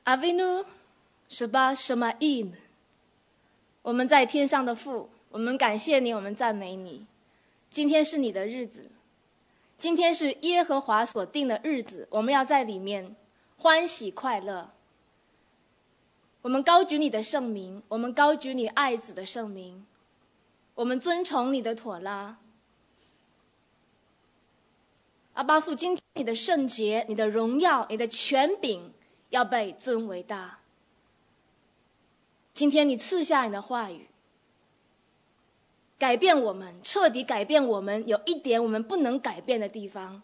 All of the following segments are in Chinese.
Avinu Sheba Shemaim， 我们在天上的父，我们感谢你，我们赞美你。今天是你的日子，今天是耶和华所定的日子，我们要在里面欢喜快乐。我们高举你的圣名，我们高举你爱子的圣名，我们尊崇你的妥拉。阿爸父，今天你的圣洁、你的荣耀、你的权柄要被尊为大。今天你赐下你的话语，改变我们，彻底改变我们，有一点我们不能改变的地方，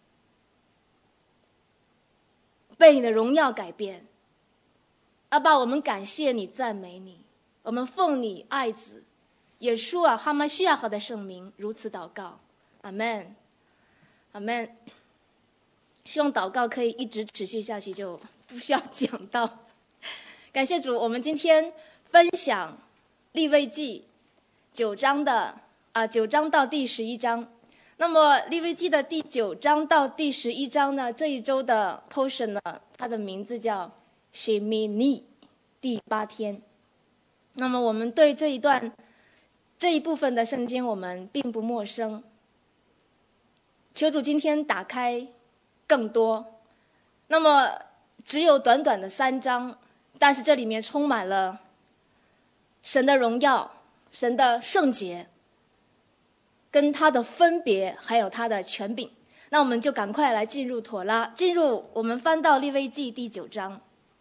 被你的荣耀改变。阿爸，我们感谢你，赞美你，我们奉你爱子耶稣啊哈马西亚和的圣名如此祷告，阿们，阿们。希望祷告可以一直持续下去，就不需要讲到。感谢主，我们今天分享利未记9章到第11章。那么利未记的第9章到第11章呢，这一周的 portion 呢，它的名字叫 Shemini， 第8天。那么我们对这一部分的圣经我们并不陌生，求主今天打开更多。那么只有短短的3章，但是这里面充满了神的荣耀、神的圣洁跟他的分别，还有他的权柄。那我们就赶快来进入妥拉，我们翻到利未记第9章。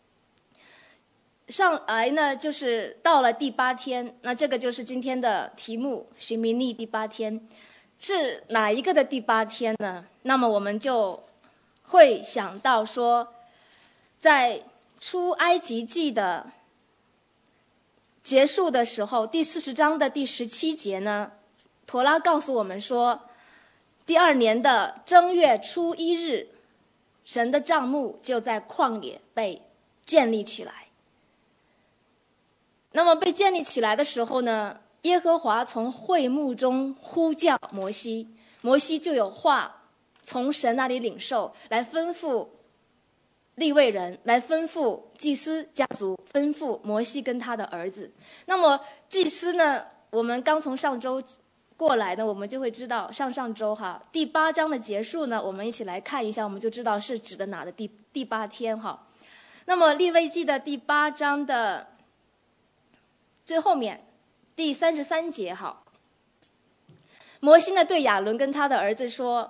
上来呢，就是到了第8天，那这个就是今天的题目，寻觅逆第8天。是哪一个的第8天呢？那么我们就会想到说，在出埃及记的结束的时候，第40章的第17节呢，妥拉告诉我们说，第2年的正月初1日，神的帐幕就在旷野被建立起来。那么被建立起来的时候呢，耶和华从会幕中呼叫摩西，摩西就有话从神那里领受，来吩咐利未人，来吩咐祭司家族，吩咐摩西跟他的儿子。那么祭司呢，我们刚从上周过来呢，我们就会知道上周第8章的结束呢，我们一起来看一下，我们就知道是指的哪的第8天哈。那么利未记的第8章的最后面第33节哈，摩西呢对亚伦跟他的儿子说，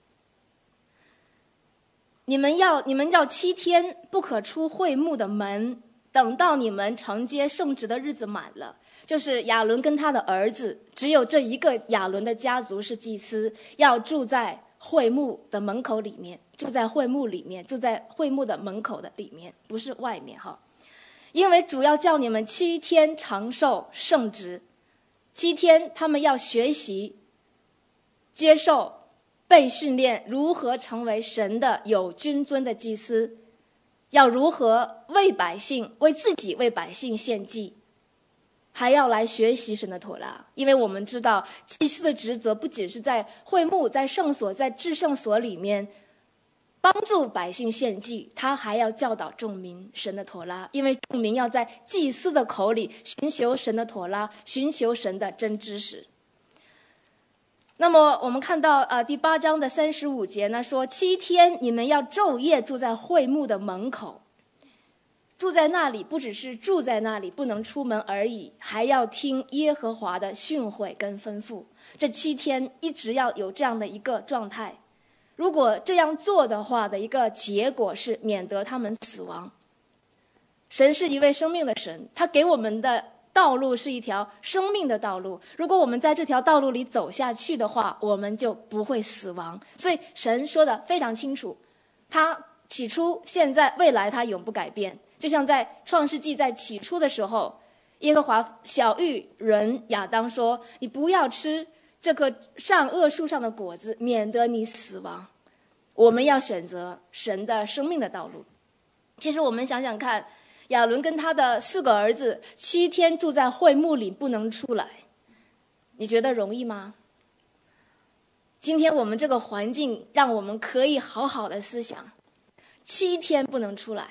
你们要7天不可出会幕的门，等到你们承接圣职的日子满了。就是亚伦跟他的儿子，只有这一个亚伦的家族是祭司，要住在会幕的门口里面，住在会幕的门口的里面，不是外面哈。因为主要叫你们7天长受圣职，7天他们要学习、接受、被训练如何成为神的有君尊的祭司，要如何为自己为百姓献祭，还要来学习神的妥拉。因为我们知道祭司的职责不仅是在会幕、在圣所、在至圣所里面帮助百姓献祭，他还要教导众民神的妥拉，因为众民要在祭司的口里寻求神的妥拉，寻求神的真知识。那么我们看到第8章的35节呢，说7天你们要昼夜住在会幕的门口，住在那里，不只是住在那里不能出门而已，还要听耶和华的训诲跟吩咐。这7天一直要有这样的一个状态，如果这样做的话的一个结果是免得他们死亡。神是一位生命的神，他给我们的道路是一条生命的道路，如果我们在这条道路里走下去的话，我们就不会死亡。所以神说的非常清楚，他起初现在未来他永不改变。就像在创世纪在起初的时候，耶和华晓谕人亚当说，你不要吃这棵善恶树上的果子，免得你死亡。我们要选择神的生命的道路。其实我们想想看，亚伦跟他的4个儿子7天住在会幕里不能出来，你觉得容易吗？今天我们这个环境让我们可以好好的思想，7天不能出来，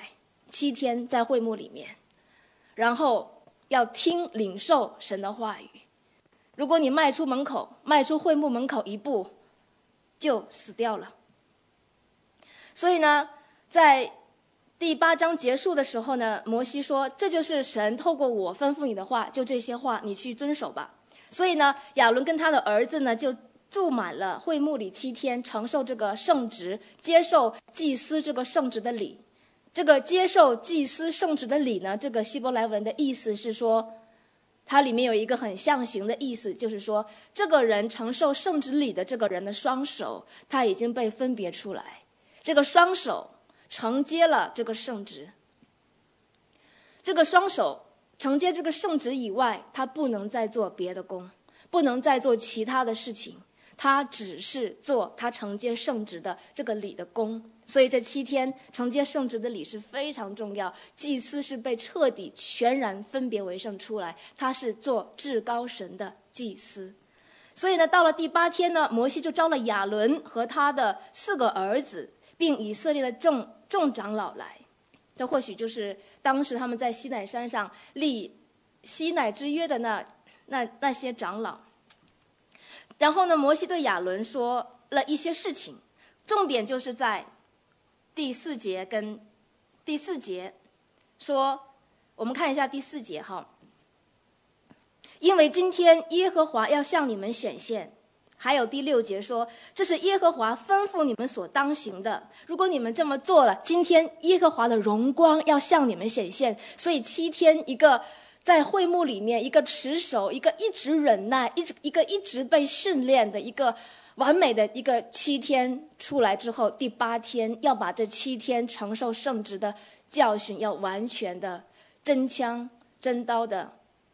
7天在会幕里面，然后要听领受神的话语。如果你迈出会幕门口一步，就死掉了。所以呢，在第8章结束的时候呢，摩西说，这就是神透过我吩咐你的话，就这些话你去遵守吧。所以呢，亚伦跟他的儿子呢就住满了会幕里7天，承受这个圣职，接受祭司这个圣职的礼。这个接受祭司圣职的礼呢，这个希伯来文的意思是说，它里面有一个很象形的意思，就是说这个人承受圣职礼的这个人的双手，他已经被分别出来，这个双手承接了这个圣职。这个双手承接这个圣职以外，他不能再做别的工，不能再做其他的事情，他只是做他承接圣职的这个礼的工。所以这7天承接圣职的礼是非常重要，祭司是被彻底全然分别为圣出来，他是做至高神的祭司。所以呢，到了第8天呢，摩西就招了亚伦和他的4个儿子，并以色列的众长老来。这或许就是当时他们在西乃山上立西乃之约的那些长老。然后呢，摩西对亚伦说了一些事情，重点就是在第4节跟第4节说，我们看一下第4节哈。因为今天耶和华要向你们显现。还有第6节说，这是耶和华吩咐你们所当行的，如果你们这么做了，今天耶和华的荣光要向你们显现。所以7天，一个在会幕里面，一个持守，一个一直忍耐，一个一直被训练的一个完美的一个7天出来之后，第8天要把这7天承受圣职的教训要完全的真枪真刀的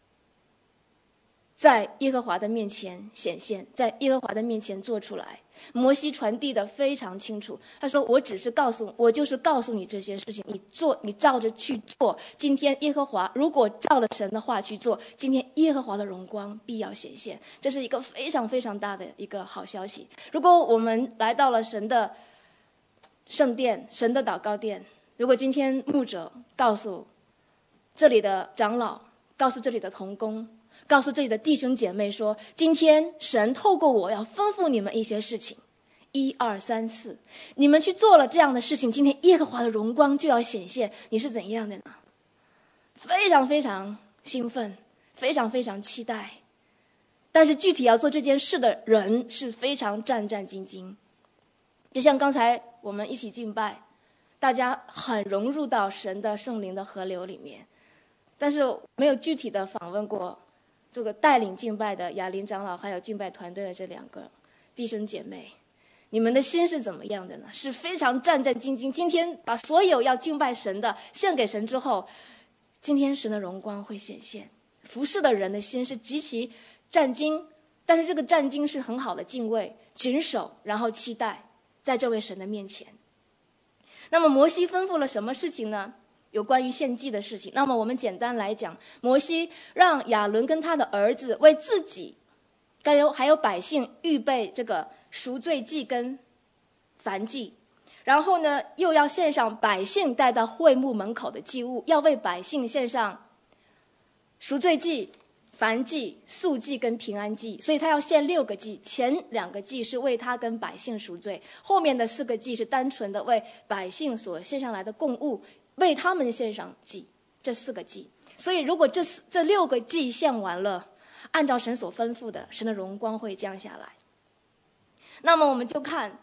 在耶和华的面前显现，在耶和华的面前做出来。摩西传递的非常清楚，他说，我就是告诉你这些事情，你照着去做。今天耶和华如果照了神的话去做，今天耶和华的荣光必要显现。这是一个非常非常大的一个好消息。如果我们来到了神的圣殿，神的祷告殿，如果今天牧者告诉这里的长老，告诉这里的同工，告诉这里的弟兄姐妹说，今天神透过我要吩咐你们一些事情，1、2、3、4，你们去做了这样的事情，今天耶和华的荣光就要显现。你是怎样的呢？非常非常兴奋，非常非常期待，但是具体要做这件事的人是非常战战兢兢。就像刚才我们一起敬拜，大家很融入到神的圣灵的河流里面，但是没有具体的访问过这个带领敬拜的亚林长老还有敬拜团队的这2个弟兄姐妹，你们的心是怎么样的呢？是非常战战兢兢。今天把所有要敬拜神的献给神之后，今天神的荣光会显现。服侍的人的心是极其战兢，但是这个战兢是很好的敬畏、谨守，然后期待在这位神的面前。那么摩西吩咐了什么事情呢？有关于献祭的事情。那么我们简单来讲，摩西让亚伦跟他的儿子为自己还有百姓预备这个赎罪祭跟燔祭，然后呢又要献上百姓带到会幕门口的祭物，要为百姓献上赎罪祭、燔祭、素祭跟平安祭。所以他要献6个祭，前2个祭是为他跟百姓赎罪，后面的4个祭是单纯的为百姓所献上来的供物，为他们献上祭，这4个祭。所以如果这6个祭献完了，按照神所吩咐的，神的荣光会降下来。那么我们就看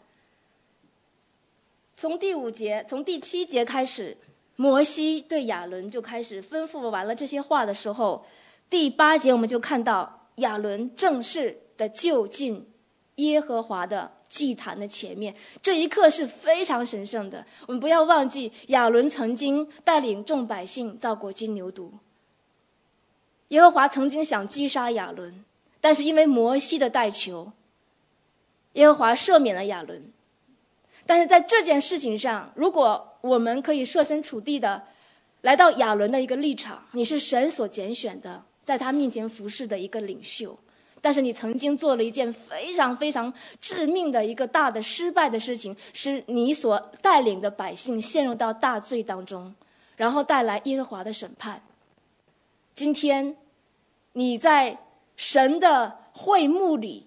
从第7节开始，摩西对亚伦就开始吩咐完了这些话的时候，第8节我们就看到亚伦正式的就近耶和华的祭坛的前面，这一刻是非常神圣的。我们不要忘记，亚伦曾经带领众百姓造过金牛犊，耶和华曾经想击杀亚伦，但是因为摩西的代求，耶和华赦免了亚伦。但是在这件事情上，如果我们可以设身处地的来到亚伦的一个立场，你是神所拣选的，在他面前服侍的一个领袖，但是你曾经做了一件非常非常致命的一个大的失败的事情，使你所带领的百姓陷入到大罪当中， 然后带来耶和华的审判。今天你在神的会幕里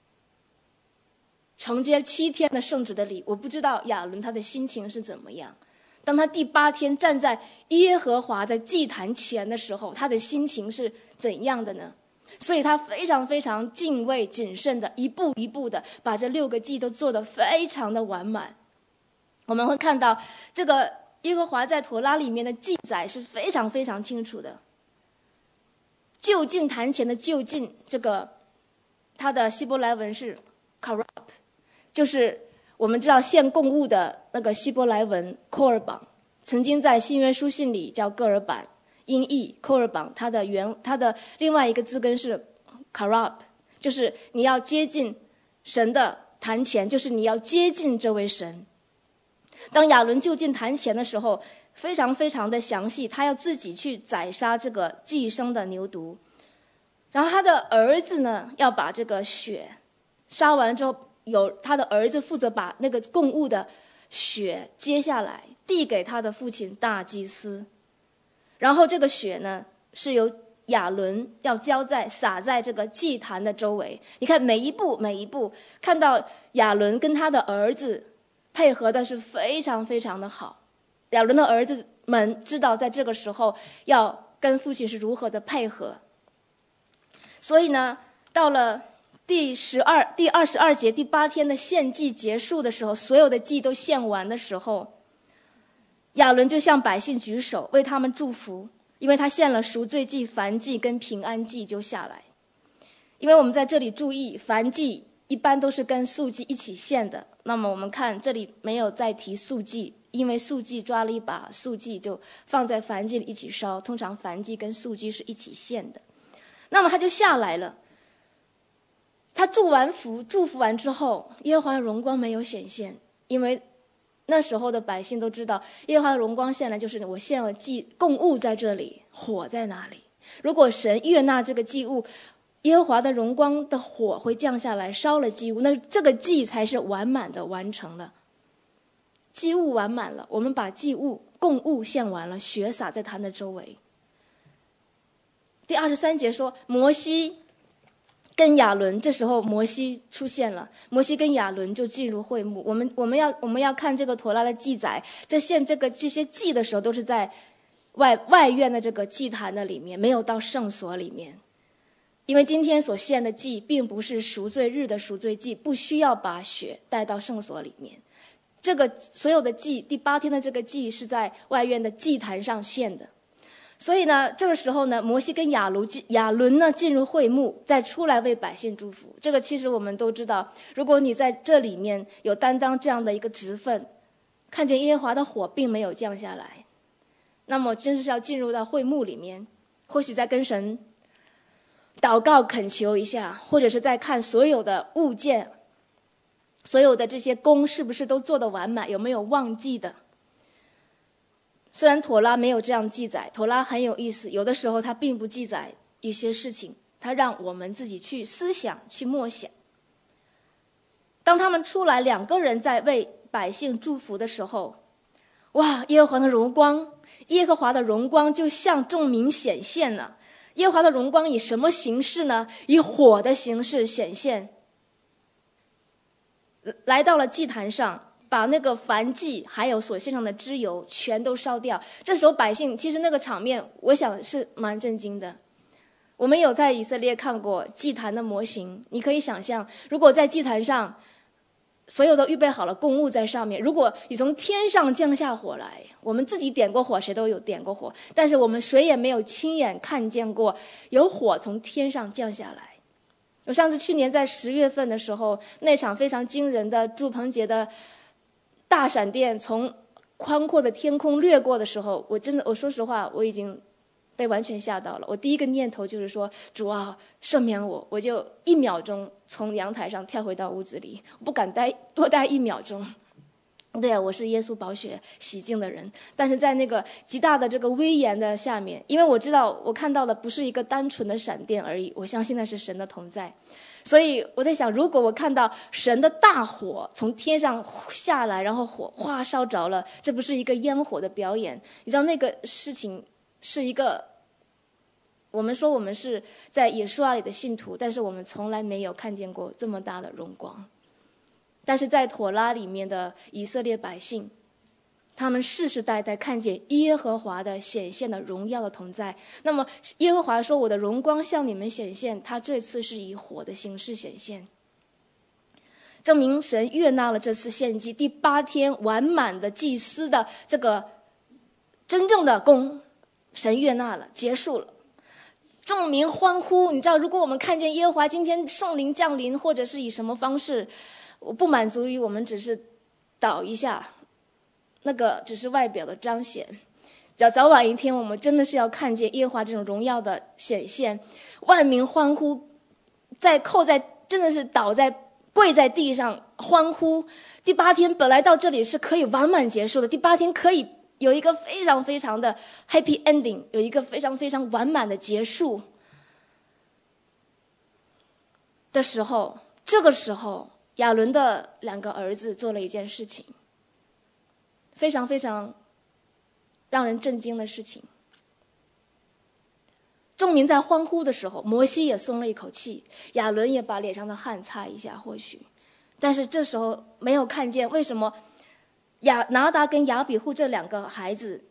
承接7天的圣职的礼，我不知道亚伦他的心情是怎么样。当他第8天站在耶和华的祭坛前的时候，他的心情是怎样的呢？所以他非常非常敬畏谨慎的，一步一步的把这6个祭都做得非常的完满。我们会看到这个耶和华在妥拉里面的记载是非常非常清楚的。就近坛前的就近，这个它的希伯来文是 karab， 就是我们知道献供物的那个希伯来文 korban， 曾经在新约书信里叫戈尔版，音译 korban， 它的另外一个字根是 karab， 就是你要接近神的坛前，就是你要接近这位神。当亚伦就近坛前的时候，非常非常的详细，他要自己去宰杀这个寄生的牛犊，然后他的儿子呢要把这个血杀完之后，有他的儿子负责把那个供物的血接下来递给他的父亲大祭司，然后这个血呢是由亚伦要撒在这个祭坛的周围。你看每一步每一步，看到亚伦跟他的儿子配合的是非常非常的好。亚伦的儿子们知道在这个时候要跟父亲是如何的配合，所以呢，到了第22节第8天的献祭结束的时候，所有的祭都献完的时候，亚伦就向百姓举手为他们祝福，因为他献了赎罪祭、燔祭跟平安祭就下来。因为我们在这里注意，燔祭一般都是跟素祭一起献的，那么我们看这里没有再提素祭，因为素祭抓了一把素祭就放在燔祭里一起烧，通常燔祭跟素祭是一起献的。那么他就下来了，他祝福完之后，耶和华的荣光没有显现，因为那时候的百姓都知道耶和华的荣光现来就是我献了祭供物在这里，火在哪里？如果神悦纳这个祭物，耶和华的荣光的火会降下来烧了祭物，那这个祭才是完满的完成了。祭物完满了，我们把祭物供物献完了，血洒在坛的周围。第23节说摩西跟亚伦，这时候摩西出现了，摩西跟亚伦就进入会幕。我们要看这个妥拉的记载，这些祭的时候都是在外院的这个祭坛的里面，没有到圣所里面。因为今天所献的祭并不是赎罪日的赎罪祭，不需要把血带到圣所里面。这个所有的祭，第8天的这个祭是在外院的祭坛上献的。所以呢，这个时候呢，摩西跟亚伦呢进入会幕，再出来为百姓祝福。这个其实我们都知道，如果你在这里面有担当这样的一个职分，看见耶和华的火并没有降下来，那么真是要进入到会幕里面，或许在跟神祷告恳求一下，或者是在看所有的物件，所有的这些工是不是都做得完满，有没有忘记的。虽然妥拉没有这样记载，妥拉很有意思，有的时候它并不记载一些事情，它让我们自己去思想去默想。当他们出来2个人在为百姓祝福的时候，哇，耶和华的荣光就向众民显现了。耶和华的荣光以什么形式呢？以火的形式显现，来到了祭坛上，把那个燔祭还有所献上的脂油全都烧掉。这时候百姓其实那个场面我想是蛮震惊的。我们有在以色列看过祭坛的模型，你可以想象，如果在祭坛上所有都预备好了供物在上面，如果你从天上降下火来，我们自己点过火，谁都有点过火，但是我们谁也没有亲眼看见过有火从天上降下来。我上次去年在10月份的时候，那场非常惊人的祝棚节的大闪电从宽阔的天空掠过的时候，我说实话，我已经被完全吓到了。我第一个念头就是说，主啊，赦免我，我就1秒钟从阳台上跳回到屋子里，我不敢多待1秒钟。对啊，我是耶稣宝血洗净的人，但是在那个极大的这个威严的下面，因为我知道我看到的不是一个单纯的闪电而已，我相信那是神的同在。 所以我在想，如果我看到神的大火从天上下来，然后火哗烧着了，这不是一个烟火的表演？你知道那个事情是一个，我们说我们是在耶稣里的信徒，但是我们从来没有看见过这么大的荣光。但是在妥拉里面的以色列百姓，他们世世代代看见耶和华的显现的荣耀的同在。那么耶和华说，我的荣光向你们显现，他这次是以火的形式显现，证明神悦纳了这次献祭。第8天完满的祭司的这个真正的功，神悦纳了，结束了。众民欢呼。你知道，如果我们看见耶和华今天圣灵降临，或者是以什么方式，我不满足于我们只是祷一下，那个只是外表的彰显。只要早晚一天，我们真的是要看见耶和华这种荣耀的显现，万民欢呼，真的是跪在地上欢呼。第8天本来到这里是可以完满结束的，第8天可以有一个非常非常的 happy ending， 有一个非常非常完满的结束的时候，这个时候亚伦的2个儿子做了一件事情，非常非常让人震惊的事情。众民在欢呼的时候，摩西也松了一口气，亚伦也把脸上的汗擦一下，或许，但是这时候没有看见为什么拿达跟亚比户这2个孩子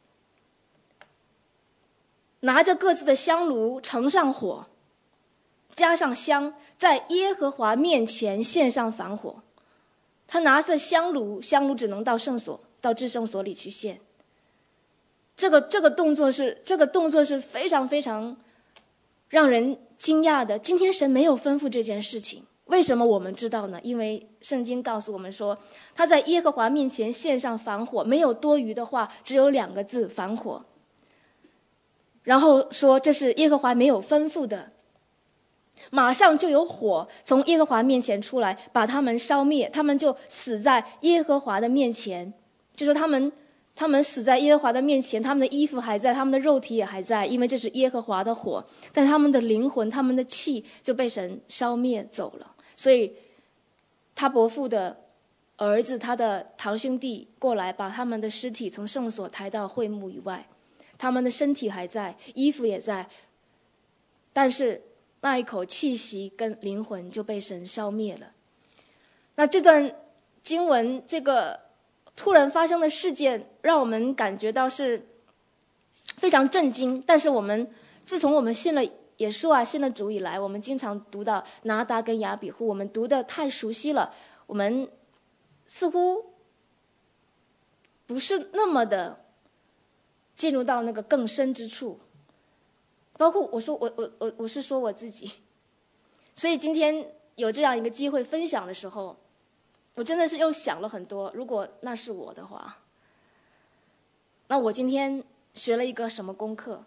拿着各自的香炉盛上火，加上香，在耶和华面前献上燔火。他拿着香炉只能到圣所，到至圣所里去献。这个动作是非常非常让人惊讶的。今天神没有吩咐这件事情，为什么我们知道呢？因为圣经告诉我们说，他在耶和华面前献上燔火，没有多余的话，只有2个字，燔火。然后说这是耶和华没有吩咐的，马上就有火从耶和华面前出来，把他们烧灭，他们就死在耶和华的面前。就说他们死在耶和华的面前，他们的衣服还在，他们的肉体也还在，因为这是耶和华的火，但他们的灵魂，他们的气就被神烧灭走了。所以他伯父的儿子，他的堂兄弟过来，把他们的尸体从圣所抬到会幕以外，他们的身体还在，衣服也在，但是那一口气息跟灵魂就被神烧灭了。那这段经文，这个突然发生的事件，让我们感觉到是非常震惊。但是自从我们信了耶稣信了主以来，我们经常读到拿达跟亚比户，我们读得太熟悉了，我们似乎不是那么的进入到那个更深之处。包括我是说我自己。所以今天有这样一个机会分享的时候，我真的是又想了很多，如果那是我的话，那我今天学了一个什么功课？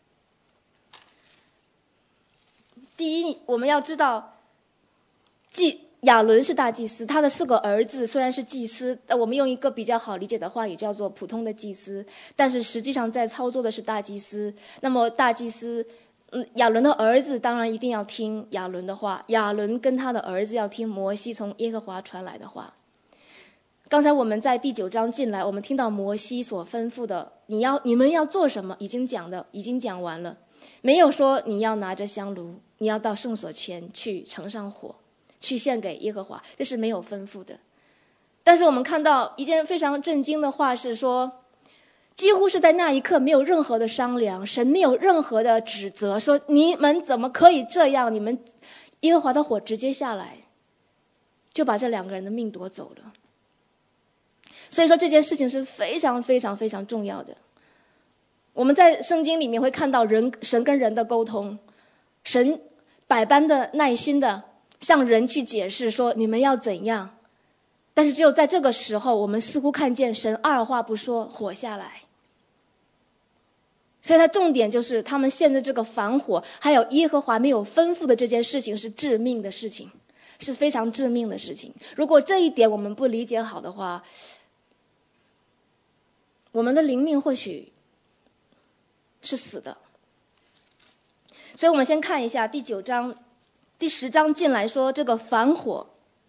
第一，我们要知道亚伦是大祭司，他的4个儿子虽然是祭司，我们用一个比较好理解的话语叫做普通的祭司，但是实际上在操作的是大祭司。那么大祭司亚伦的儿子当然一定要听亚伦的话，亚伦跟他的儿子要听摩西从耶和华传来的话。刚才我们在第9章进来，我们听到摩西所吩咐的，你们要做什么，已经讲完了，没有说你要拿着香炉，你要到圣所前去盛上火，去献给耶和华，这是没有吩咐的。但是我们看到一件非常震惊的话是说，几乎是在那一刻没有任何的商量，神没有任何的指责，说你们怎么可以这样，你们耶和华的火直接下来，就把这2个人的命夺走了。所以说这件事情是非常非常非常重要的。我们在圣经里面会看到神跟人的沟通，神百般的耐心的向人去解释说你们要怎样，但是只有在这个时候，我们似乎看见神二话不说，火下来。所以它重点就是他们现在这个反火，还有耶和华没有吩咐的这件事情是致命的事情，是非常致命的事情。如果这一点我们不理解好的话，我们的灵命或许是死的。所以我们先看一下第9章第10章进来说这个反火，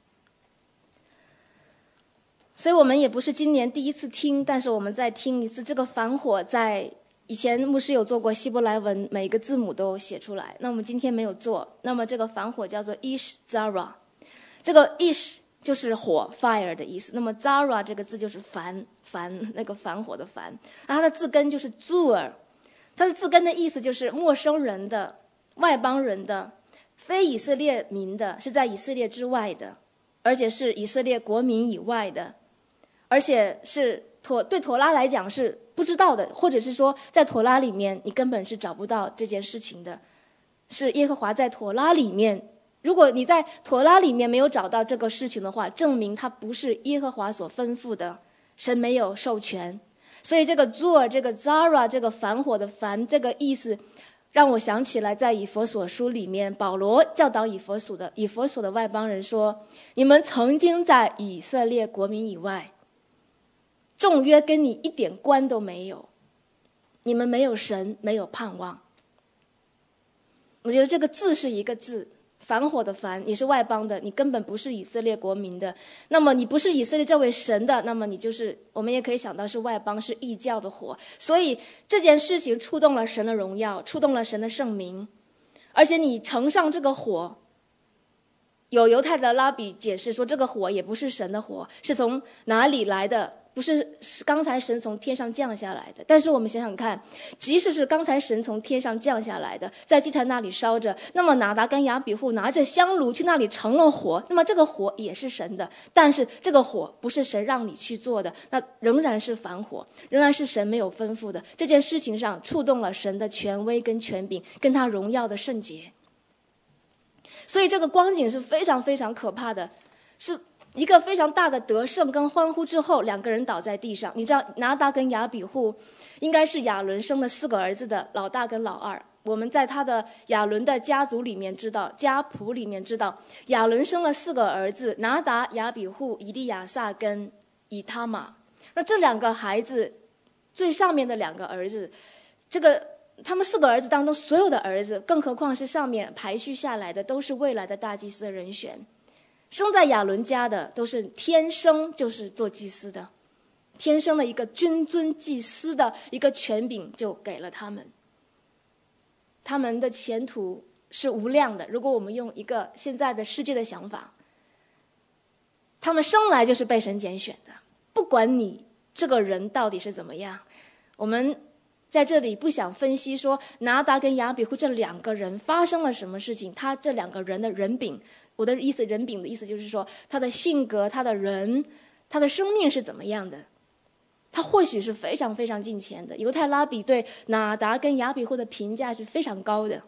所以我们也不是今年第一次听，但是我们再听一次。这个反火在以前牧师有做过希伯来文，每个字母都写出来，那我们今天没有做。那么这个反火叫做 Ish Zara， 这个 Ish 就是火 fire 的意思，那么 Zara 这个字就是反那个反火的反，它的字根就是 Zur， 它的字根的意思就是陌生人的、外邦人的、非以色列民的，是在以色列之外的，而且是以色列国民以外的，而且是对妥拉来讲是不知道的，或者是说在妥拉里面你根本是找不到这件事情的，是耶和华在妥拉里面。如果你在妥拉里面没有找到这个事情的话，证明它不是耶和华所吩咐的，神没有授权。所以这个 Zur 这个 Zara 这个反火的反这个意思让我想起来，在以弗所书里面保罗教导以弗所的外邦人说，你们曾经在以色列国民以外，众约跟你一点关都没有，你们没有神，没有盼望。我觉得这个字是一个字，反火的反，你是外邦的，你根本不是以色列国民的，那么你不是以色列这位神的，那么你就是我们也可以想到是外邦，是异教的火。所以这件事情触动了神的荣耀，触动了神的圣名，而且你乘上这个火，有犹太的拉比解释说，这个火也不是神的火，是从哪里来的，不是刚才神从天上降下来的。但是我们想想看，即使是刚才神从天上降下来的，在祭坛那里烧着，那么拿达跟亚比户拿着香炉去那里成了火，那么这个火也是神的，但是这个火不是神让你去做的，那仍然是反火，仍然是神没有吩咐的。这件事情上触动了神的权威跟权柄，跟他荣耀的圣洁。所以这个光景是非常非常可怕的，是一个非常大的得胜跟欢呼之后，两个人倒在地上。你知道拿达跟亚比户应该是亚伦生的4个儿子的老大跟老二，我们在他的亚伦的家族里面知道，家谱里面知道，亚伦生了4个儿子，拿达、亚比户、以利亚撒跟以他玛。那这2个孩子，最上面的2个儿子，这个他们4个儿子当中所有的儿子，更何况是上面排序下来的，都是未来的大祭司的人选。生在亚伦家的都是天生就是做祭司的，天生的一个君尊祭司的一个权柄就给了他们，他们的前途是无量的。如果我们用一个现在的世界的想法，他们生来就是被神拣选的，不管你这个人到底是怎么样。我们在这里不想分析说拿达跟亚比户这2个人发生了什么事情，他这2个人的人柄，我的意思人柄的意思就是说他的性格，他的人，他的生命是怎么样的。他或许是非常非常敬虔的，犹太拉比对拿达跟亚比户的评价是非常高的。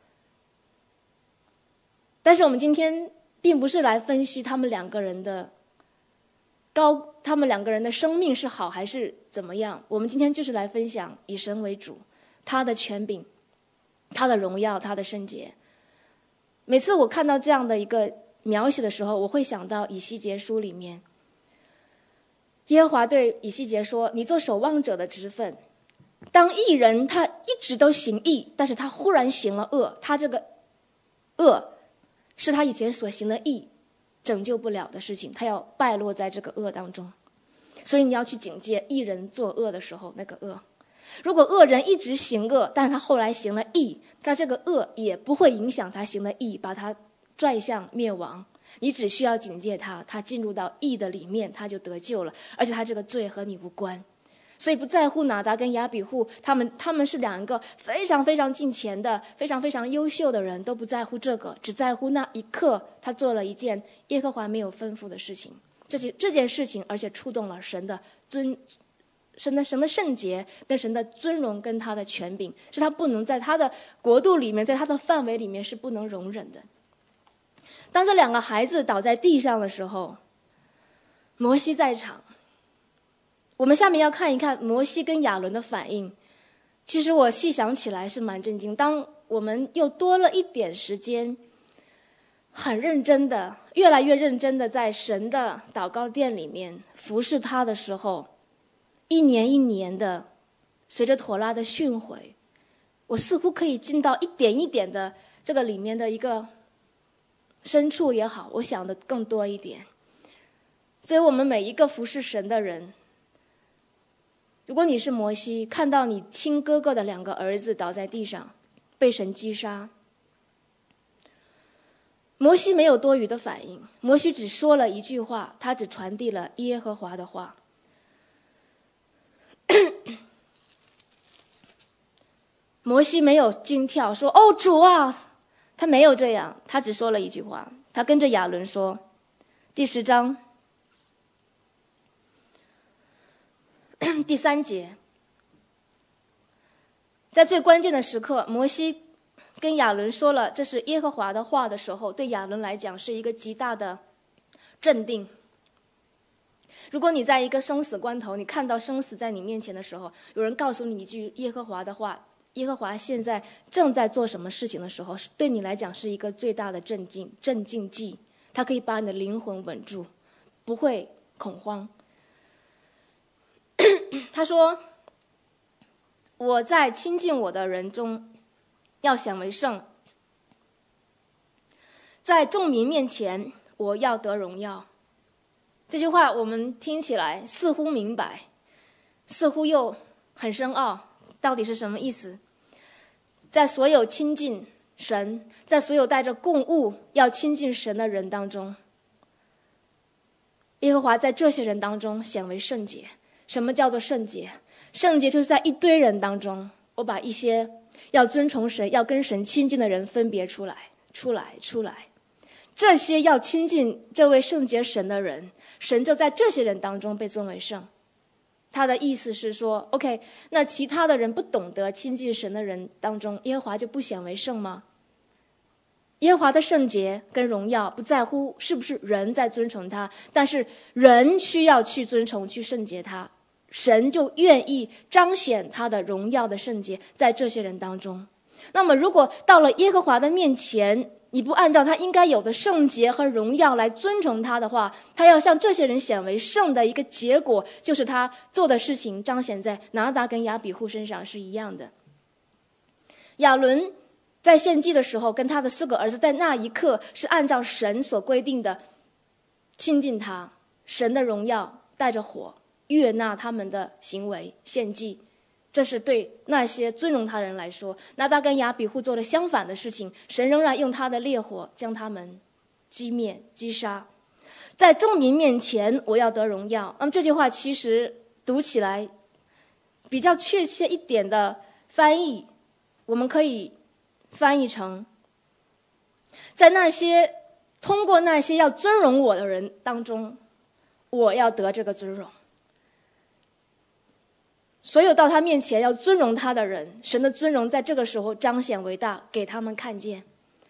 但是我们今天并不是来分析他们2个人的生命是好还是怎么样，我们今天就是来分享以神为主，他的权柄，他的荣耀，他的圣洁。每次我看到这样的一个描写的时候，我会想到以西结书里面，耶和华对以西结说，你做守望者的职分，当义人他一直都行义，但是他忽然行了恶，他这个恶是他以前所行的义拯救不了的事情，他要败落在这个恶当中。所以你要去警戒义人作恶的时候那个恶。如果恶人一直行恶，但他后来行了义，他这个恶也不会影响他行的义，把他拽向灭亡。你只需要警戒他，他进入到义的里面，他就得救了，而且他这个罪和你无关。所以不在乎拿达跟亚比户，他们是2个非常非常敬虔的，非常非常优秀的人，都不在乎这个，只在乎那一刻他做了一件耶和华没有吩咐的事情。这件事情，而且触动了神的圣洁跟神的尊荣跟他的权柄，是他不能在他的国度里面，在他的范围里面是不能容忍的。当这2个孩子倒在地上的时候，摩西在场。我们下面要看一看摩西跟亚伦的反应。其实我细想起来是蛮震惊，当我们又多了一点时间，很认真的，越来越认真的在神的祷告殿里面服侍他的时候，一年一年的随着妥拉的训诲，我似乎可以进到一点一点的这个里面的一个深处也好，我想的更多一点。所以我们每一个服侍神的人，如果你是摩西，看到你亲哥哥的2个儿子倒在地上，被神击杀，摩西没有多余的反应，摩西只说了一句话，他只传递了耶和华的话。摩西没有惊跳说：“哦，主啊！”他没有这样，他只说了一句话，他跟着亚伦说，第10章第3节，在最关键的时刻，摩西跟亚伦说了这是耶和华的话的时候，对亚伦来讲是一个极大的镇定。如果你在一个生死关头，你看到生死在你面前的时候，有人告诉你一句耶和华的话，耶和华现在正在做什么事情的时候，对你来讲是一个最大的镇静剂，它可以把你的灵魂稳住，不会恐慌。他说，我在亲近我的人中要显为圣，在众民面前我要得荣耀。这句话我们听起来似乎明白，似乎又很深奥，到底是什么意思？在所有亲近神，在所有带着供物要亲近神的人当中，耶和华在这些人当中显为圣洁。什么叫做圣洁？圣洁就是在一堆人当中，我把一些要尊崇神、要跟神亲近的人分别出来。这些要亲近这位圣洁神的人，神就在这些人当中被尊为圣。他的意思是说 OK， 那其他的人不懂得亲近神的人当中，耶和华就不显为圣吗？耶和华的圣洁跟荣耀不在乎是不是人在尊崇他，但是人需要去尊崇去圣洁他，神就愿意彰显他的荣耀的圣洁在这些人当中。那么如果到了耶和华的面前，你不按照他应该有的圣洁和荣耀来尊崇他的话，他要向这些人显为圣的一个结果，就是他做的事情彰显在拿达跟亚比户身上是一样的。亚伦在献祭的时候，跟他的4个儿子在那一刻是按照神所规定的亲近他，神的荣耀带着火悦纳他们的行为献祭。这是对那些尊荣他的人来说，拿达跟亚比户做了相反的事情，神仍然用他的烈火将他们击灭击杀。在众民面前我要得荣耀。那么这句话其实读起来比较确切一点的翻译，我们可以翻译成，在通过那些要尊荣我的人当中，我要得这个尊荣。所有到他面前要尊荣他的人，神的尊荣在这个时候彰显为大，给他们看见。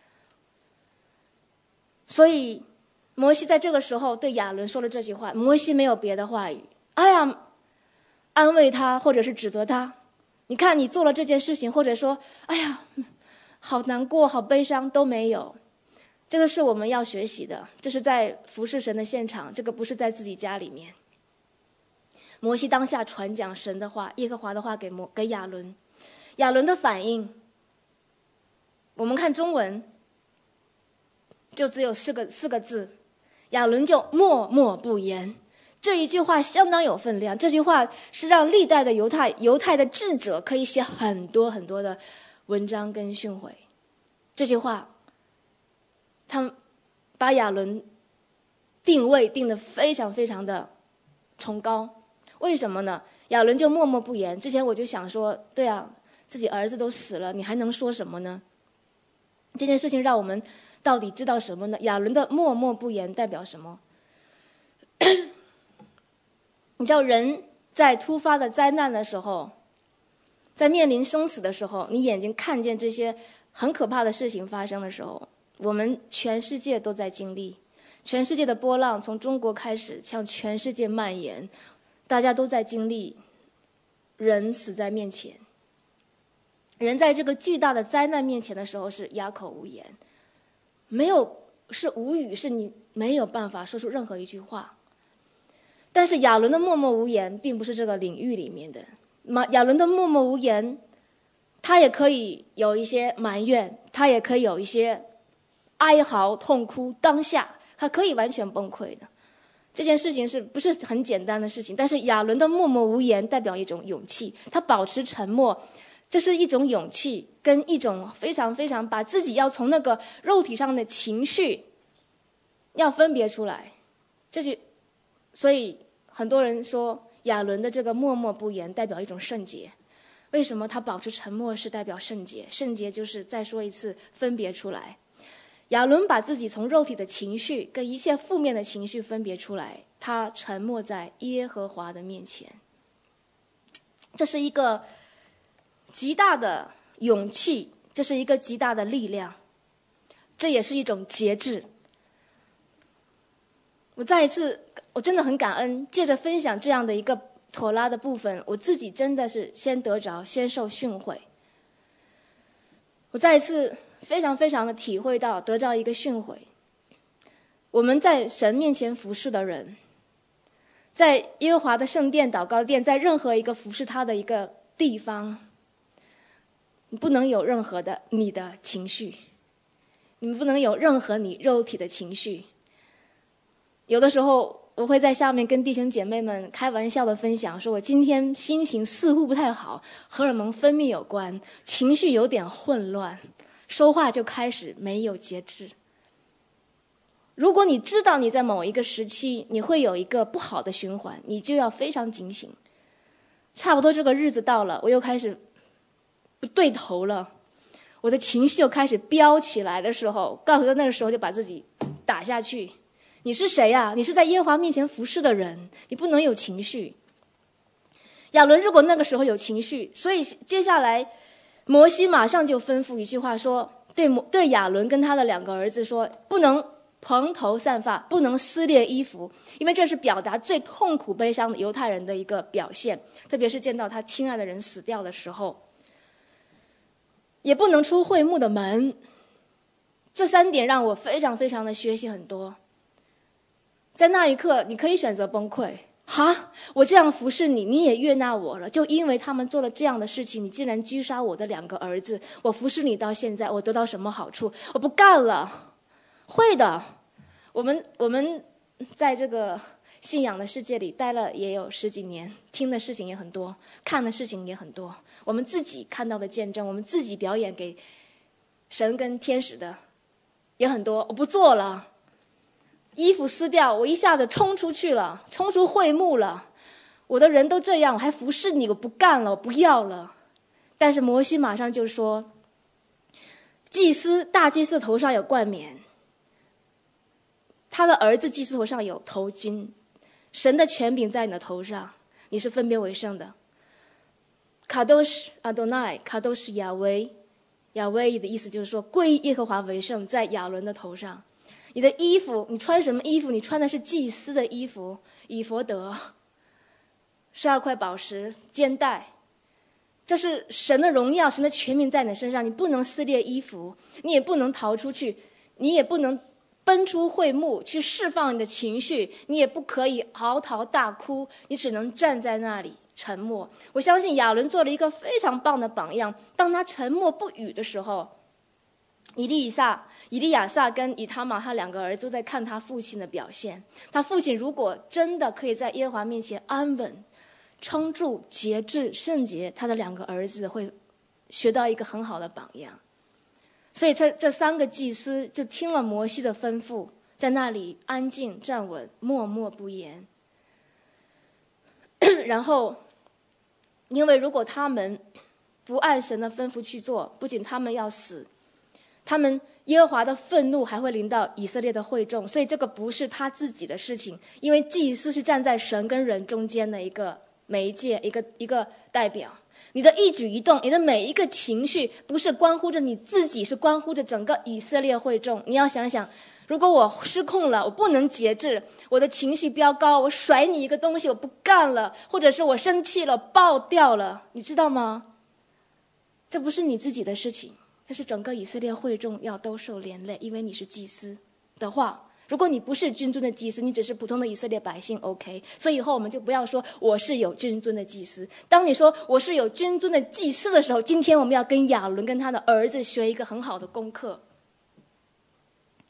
所以摩西在这个时候对亚伦说了这句话，摩西没有别的话语，安慰他或者是指责他，你看你做了这件事情，或者说好难过好悲伤，都没有。这个是我们要学习的，这是在服侍神的现场，这个不是在自己家里面。摩西当下传讲神的话，耶和华的话给亚伦，亚伦的反应，我们看中文就只有四个字，亚伦就默默不言。这一句话相当有分量，这句话是让历代的犹太的智者可以写很多很多的文章跟训诲。这句话他们把亚伦定位定得非常非常的崇高。为什么呢？亚伦就默默不言。之前我就想说，对啊，自己儿子都死了，你还能说什么呢？这件事情让我们到底知道什么呢？亚伦的默默不言代表什么？你知道，人在突发的灾难的时候，在面临生死的时候，你眼睛看见这些很可怕的事情发生的时候，我们全世界都在经历，全世界的波浪从中国开始向全世界蔓延，大家都在经历人死在面前。人在这个巨大的灾难面前的时候是哑口无言，是无语，是你没有办法说出任何一句话。但是亚伦的默默无言并不是这个领域里面的，亚伦的默默无言，他也可以有一些埋怨，他也可以有一些哀嚎痛哭，当下他可以完全崩溃的。这件事情是不是很简单的事情？但是亚伦的默默无言代表一种勇气，他保持沉默，这是一种勇气，跟一种非常非常把自己要从那个肉体上的情绪要分别出来。所以很多人说亚伦的这个默默不言代表一种圣洁。为什么他保持沉默是代表圣洁？圣洁就是再说一次分别出来。亚伦把自己从肉体的情绪跟一切负面的情绪分别出来，他沉默在耶和华的面前。这是一个极大的勇气，这是一个极大的力量，这也是一种节制。我真的很感恩，借着分享这样的一个妥拉的部分，我自己真的是先受训诲。我再一次非常非常的体会到得到一个训诲，我们在神面前服侍的人，在耶和华的圣殿祷告殿，在任何一个服侍他的一个地方，你不能有任何的你的情绪，你们不能有任何你肉体的情绪。有的时候我会在下面跟弟兄姐妹们开玩笑的分享，说我今天心情似乎不太好，荷尔蒙分泌有关，情绪有点混乱，说话就开始没有节制。如果你知道你在某一个时期你会有一个不好的循环，你就要非常警醒。差不多这个日子到了，我又开始不对头了，我的情绪又开始飙起来的时候，告诉他那个时候就把自己打下去。你是谁啊？你是在耶和华面前服侍的人，你不能有情绪。亚伦如果那个时候有情绪，所以接下来摩西马上就吩咐一句话说，对亚伦跟他的2个儿子说，不能蓬头散发，不能撕裂衣服，因为这是表达最痛苦悲伤的犹太人的一个表现，特别是见到他亲爱的人死掉的时候。也不能出会幕的门。这3点让我非常非常的学习很多。在那一刻你可以选择崩溃，我这样服侍你，你也悦纳我了，就因为他们做了这样的事情，你竟然击杀我的2个儿子，我服侍你到现在，我得到什么好处？我不干了。会的，我们在这个信仰的世界里待了也有10几年，听的事情也很多，看的事情也很多，我们自己看到的见证，我们自己表演给神跟天使的也很多。我不做了，衣服撕掉，我一下子冲出去了，冲出会幕了，我的人都这样，我还服侍你，我不干了，我不要了。但是摩西马上就说，大祭司头上有冠冕，他的儿子祭司头上有头巾，神的权柄在你的头上，你是分别为圣的。卡多什阿多奈，卡多什亚威，亚威的意思就是说归耶和华为圣，在亚伦的头上。你的衣服，你穿什么衣服？你穿的是祭司的衣服，以弗得，12块宝石，肩带，这是神的荣耀，神的权柄在你身上，你不能撕裂衣服，你也不能逃出去，你也不能奔出会幕去释放你的情绪，你也不可以嚎啕大哭，你只能站在那里沉默。我相信亚伦做了一个非常棒的榜样，当他沉默不语的时候，以利亚撒跟以他玛他2个儿子都在看他父亲的表现。他父亲如果真的可以在耶和华面前安稳撑住节制圣洁，他的2个儿子会学到一个很好的榜样。所以这3个祭司就听了摩西的吩咐，在那里安静站稳，默默不言。然后因为如果他们不按神的吩咐去做，不仅他们要死，他们耶和华的愤怒还会临到以色列的会众，所以这个不是他自己的事情，因为祭司是站在神跟人中间的一个媒介，一个代表。你的一举一动，你的每一个情绪，不是关乎着你自己，是关乎着整个以色列会众。你要想想，如果我失控了，我不能节制，我的情绪飙高，我甩你一个东西，我不干了，或者是我生气了，爆掉了，你知道吗？这不是你自己的事情，这是整个以色列会众要都受连累。因为你是祭司的话，如果你不是君尊的祭司，你只是普通的以色列百姓 OK。 所以以后我们就不要说我是有君尊的祭司，当你说我是有君尊的祭司的时候，今天我们要跟亚伦跟他的儿子学一个很好的功课。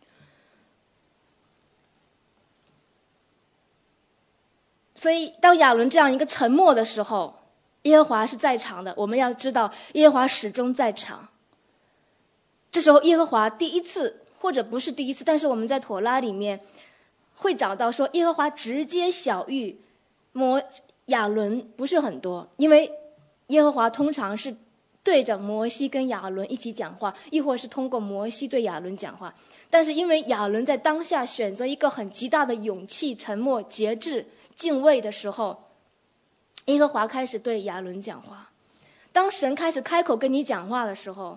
所以当亚伦这样一个沉默的时候，耶和华是在场的。我们要知道耶和华始终在场。这时候耶和华第一次，或者不是第一次，但是我们在妥拉里面会找到说耶和华直接晓谕亚伦不是很多，因为耶和华通常是对着摩西跟亚伦一起讲话，亦或是通过摩西对亚伦讲话。但是因为亚伦在当下选择一个很极大的勇气、沉默、节制、敬畏的时候，耶和华开始对亚伦讲话。当神开始开口跟你讲话的时候，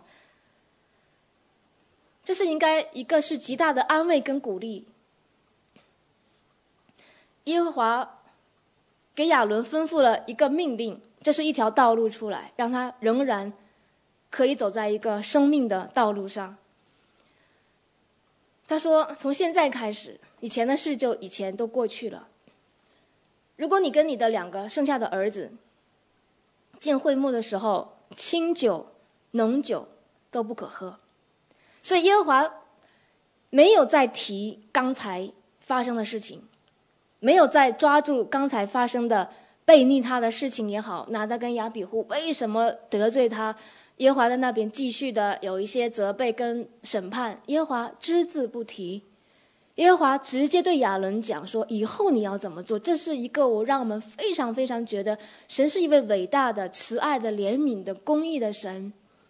这是应该一个是极大的安慰跟鼓励。耶和华给亚伦吩咐了一个命令，这是一条道路出来，让他仍然可以走在一个生命的道路上。他说从现在开始，以前的事就以前都过去了。如果你跟你的2个剩下的儿子进会幕的时候，清酒浓酒都不可喝。所以耶和华没有再提刚才发生的事情，没有再抓住刚才发生的背逆他的事情也好，拿他跟亚比户为什么得罪他，耶和华在那边继续的有一些责备跟审判，耶和华只字不提。耶和华直接对亚伦讲说，以后你要怎么做。这是一个让我们非常非常觉得神是一位伟大的、慈爱的、怜悯的、公义的神。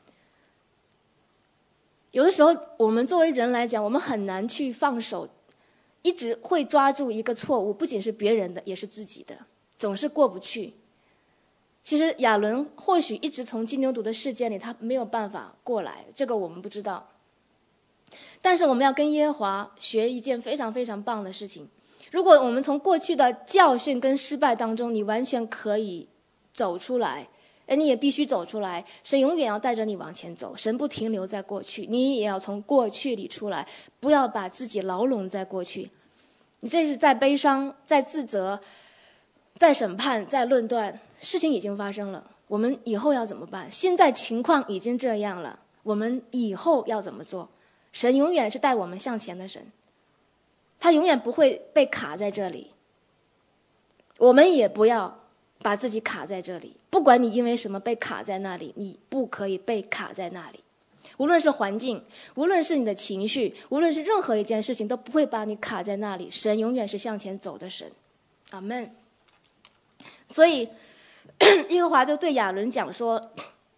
有的时候我们作为人来讲，我们很难去放手，一直会抓住一个错误，不仅是别人的，也是自己的，总是过不去。其实亚伦或许一直从金牛犊的事件里他没有办法过来，这个我们不知道。但是我们要跟耶和华学一件非常非常棒的事情。如果我们从过去的教训跟失败当中，你完全可以走出来，你也必须走出来。神永远要带着你往前走，神不停留在过去，你也要从过去里出来，不要把自己牢笼在过去。你这是在悲伤，在自责，在审判，在论断，事情已经发生了，我们以后要怎么办？现在情况已经这样了，我们以后要怎么做？神永远是带我们向前的神，他永远不会被卡在这里。我们也不要把自己卡在这里，不管你因为什么被卡在那里，你不可以被卡在那里。无论是环境，无论是你的情绪，无论是任何一件事情，都不会把你卡在那里。神永远是向前走的神。阿们。所以耶和华就对亚伦讲说，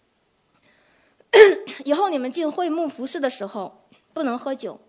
以后你们进会幕服侍的时候不能喝酒，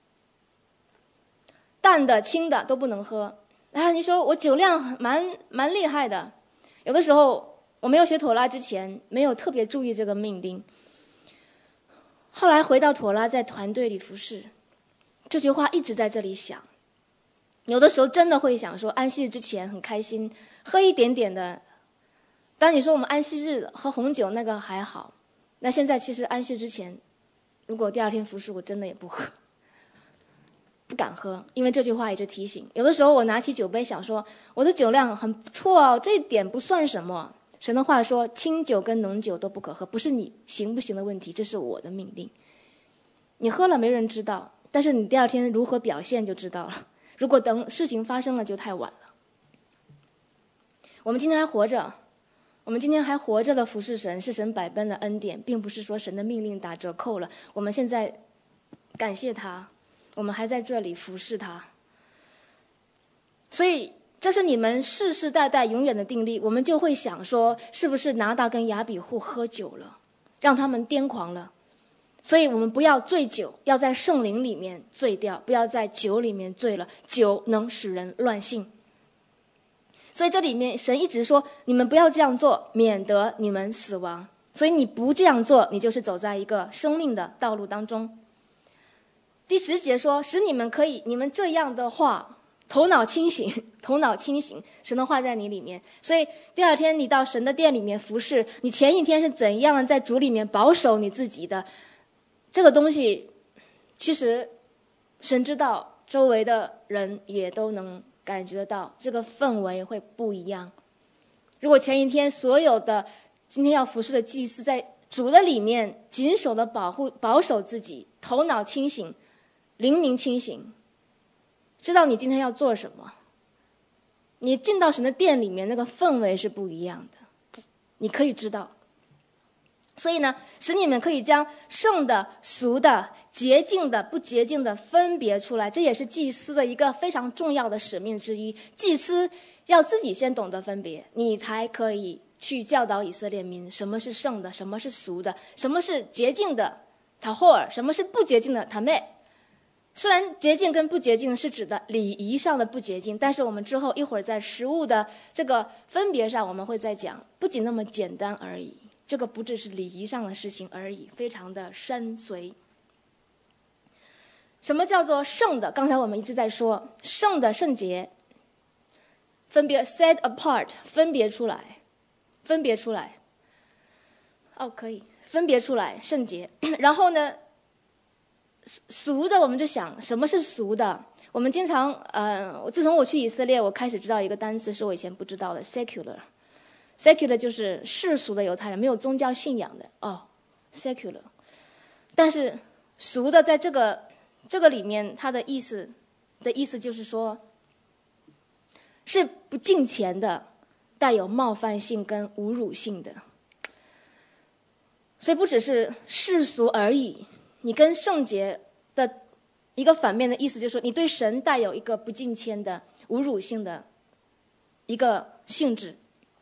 淡的轻的都不能喝。你说我酒量蛮厉害的，有的时候我没有学妥拉之前没有特别注意这个命令，后来回到妥拉在团队里服侍，这句话一直在这里想。有的时候真的会想说，安息日之前很开心，喝一点点的。当你说我们安息日喝红酒那个还好，那现在其实安息之前，如果第2天服侍，我真的也不喝，不敢喝，因为这句话一直提醒。有的时候我拿起酒杯想说，我的酒量很不错哦，这一点不算什么。神的话说，清酒跟浓酒都不可喝，不是你行不行的问题，这是我的命令。你喝了没人知道，但是你第2天如何表现就知道了。如果等事情发生了就太晚了。我们今天还活着，我们今天还活着的服侍神，是神百般的恩典，并不是说神的命令打折扣了。我们现在感谢他，我们还在这里服侍他。所以这是你们世世代代永远的定力。我们就会想说，是不是拿达跟亚比户喝酒了，让他们癫狂了。所以我们不要醉酒，要在圣灵里面醉掉，不要在酒里面醉了，酒能使人乱性。所以这里面神一直说，你们不要这样做，免得你们死亡。所以你不这样做，你就是走在一个生命的道路当中。第10节说，使你们可以，你们这样的话头脑清醒，头脑清醒，神的话在你里面。所以第2天你到神的殿里面服侍，你前一天是怎样在主里面保守你自己的，这个东西其实神知道，周围的人也都能感觉得到，这个氛围会不一样。如果前一天所有的今天要服侍的祭司在主的里面谨守的保守自己，头脑清醒，灵明清醒，知道你今天要做什么， 你进到神的殿里面，那个氛围是不一样的，你可以知道。所以呢，使你们可以将圣的、俗的、洁净的、不洁净的分别出来，这也是祭司的一个非常重要的使命之一。祭司要自己先懂得分别，你才可以去教导以色列民什么是圣的，什么是俗的，什么是洁净的塔霍尔，什么是不洁净的塔妹。虽然洁净跟不洁净是指的礼仪上的不洁净，但是我们之后一会儿在食物的这个分别上我们会再讲，不仅那么简单而已，这个不只是礼仪上的事情而已，非常的深邃。什么叫做圣的？刚才我们一直在说圣的圣洁，分别 set apart， 分别出来可以分别出来圣洁。然后呢，俗的我们就想什么是俗的。我们经常自从我去以色列，我开始知道一个单词是我以前不知道的 secular 就是世俗的犹太人，没有宗教信仰的secular。 但是俗的在这个里面，它的意思就是说是不敬虔的，带有冒犯性跟侮辱性的。所以不只是世俗而已，你跟圣洁的一个反面的意思就是说，你对神带有一个不敬虔的侮辱性的一个性质。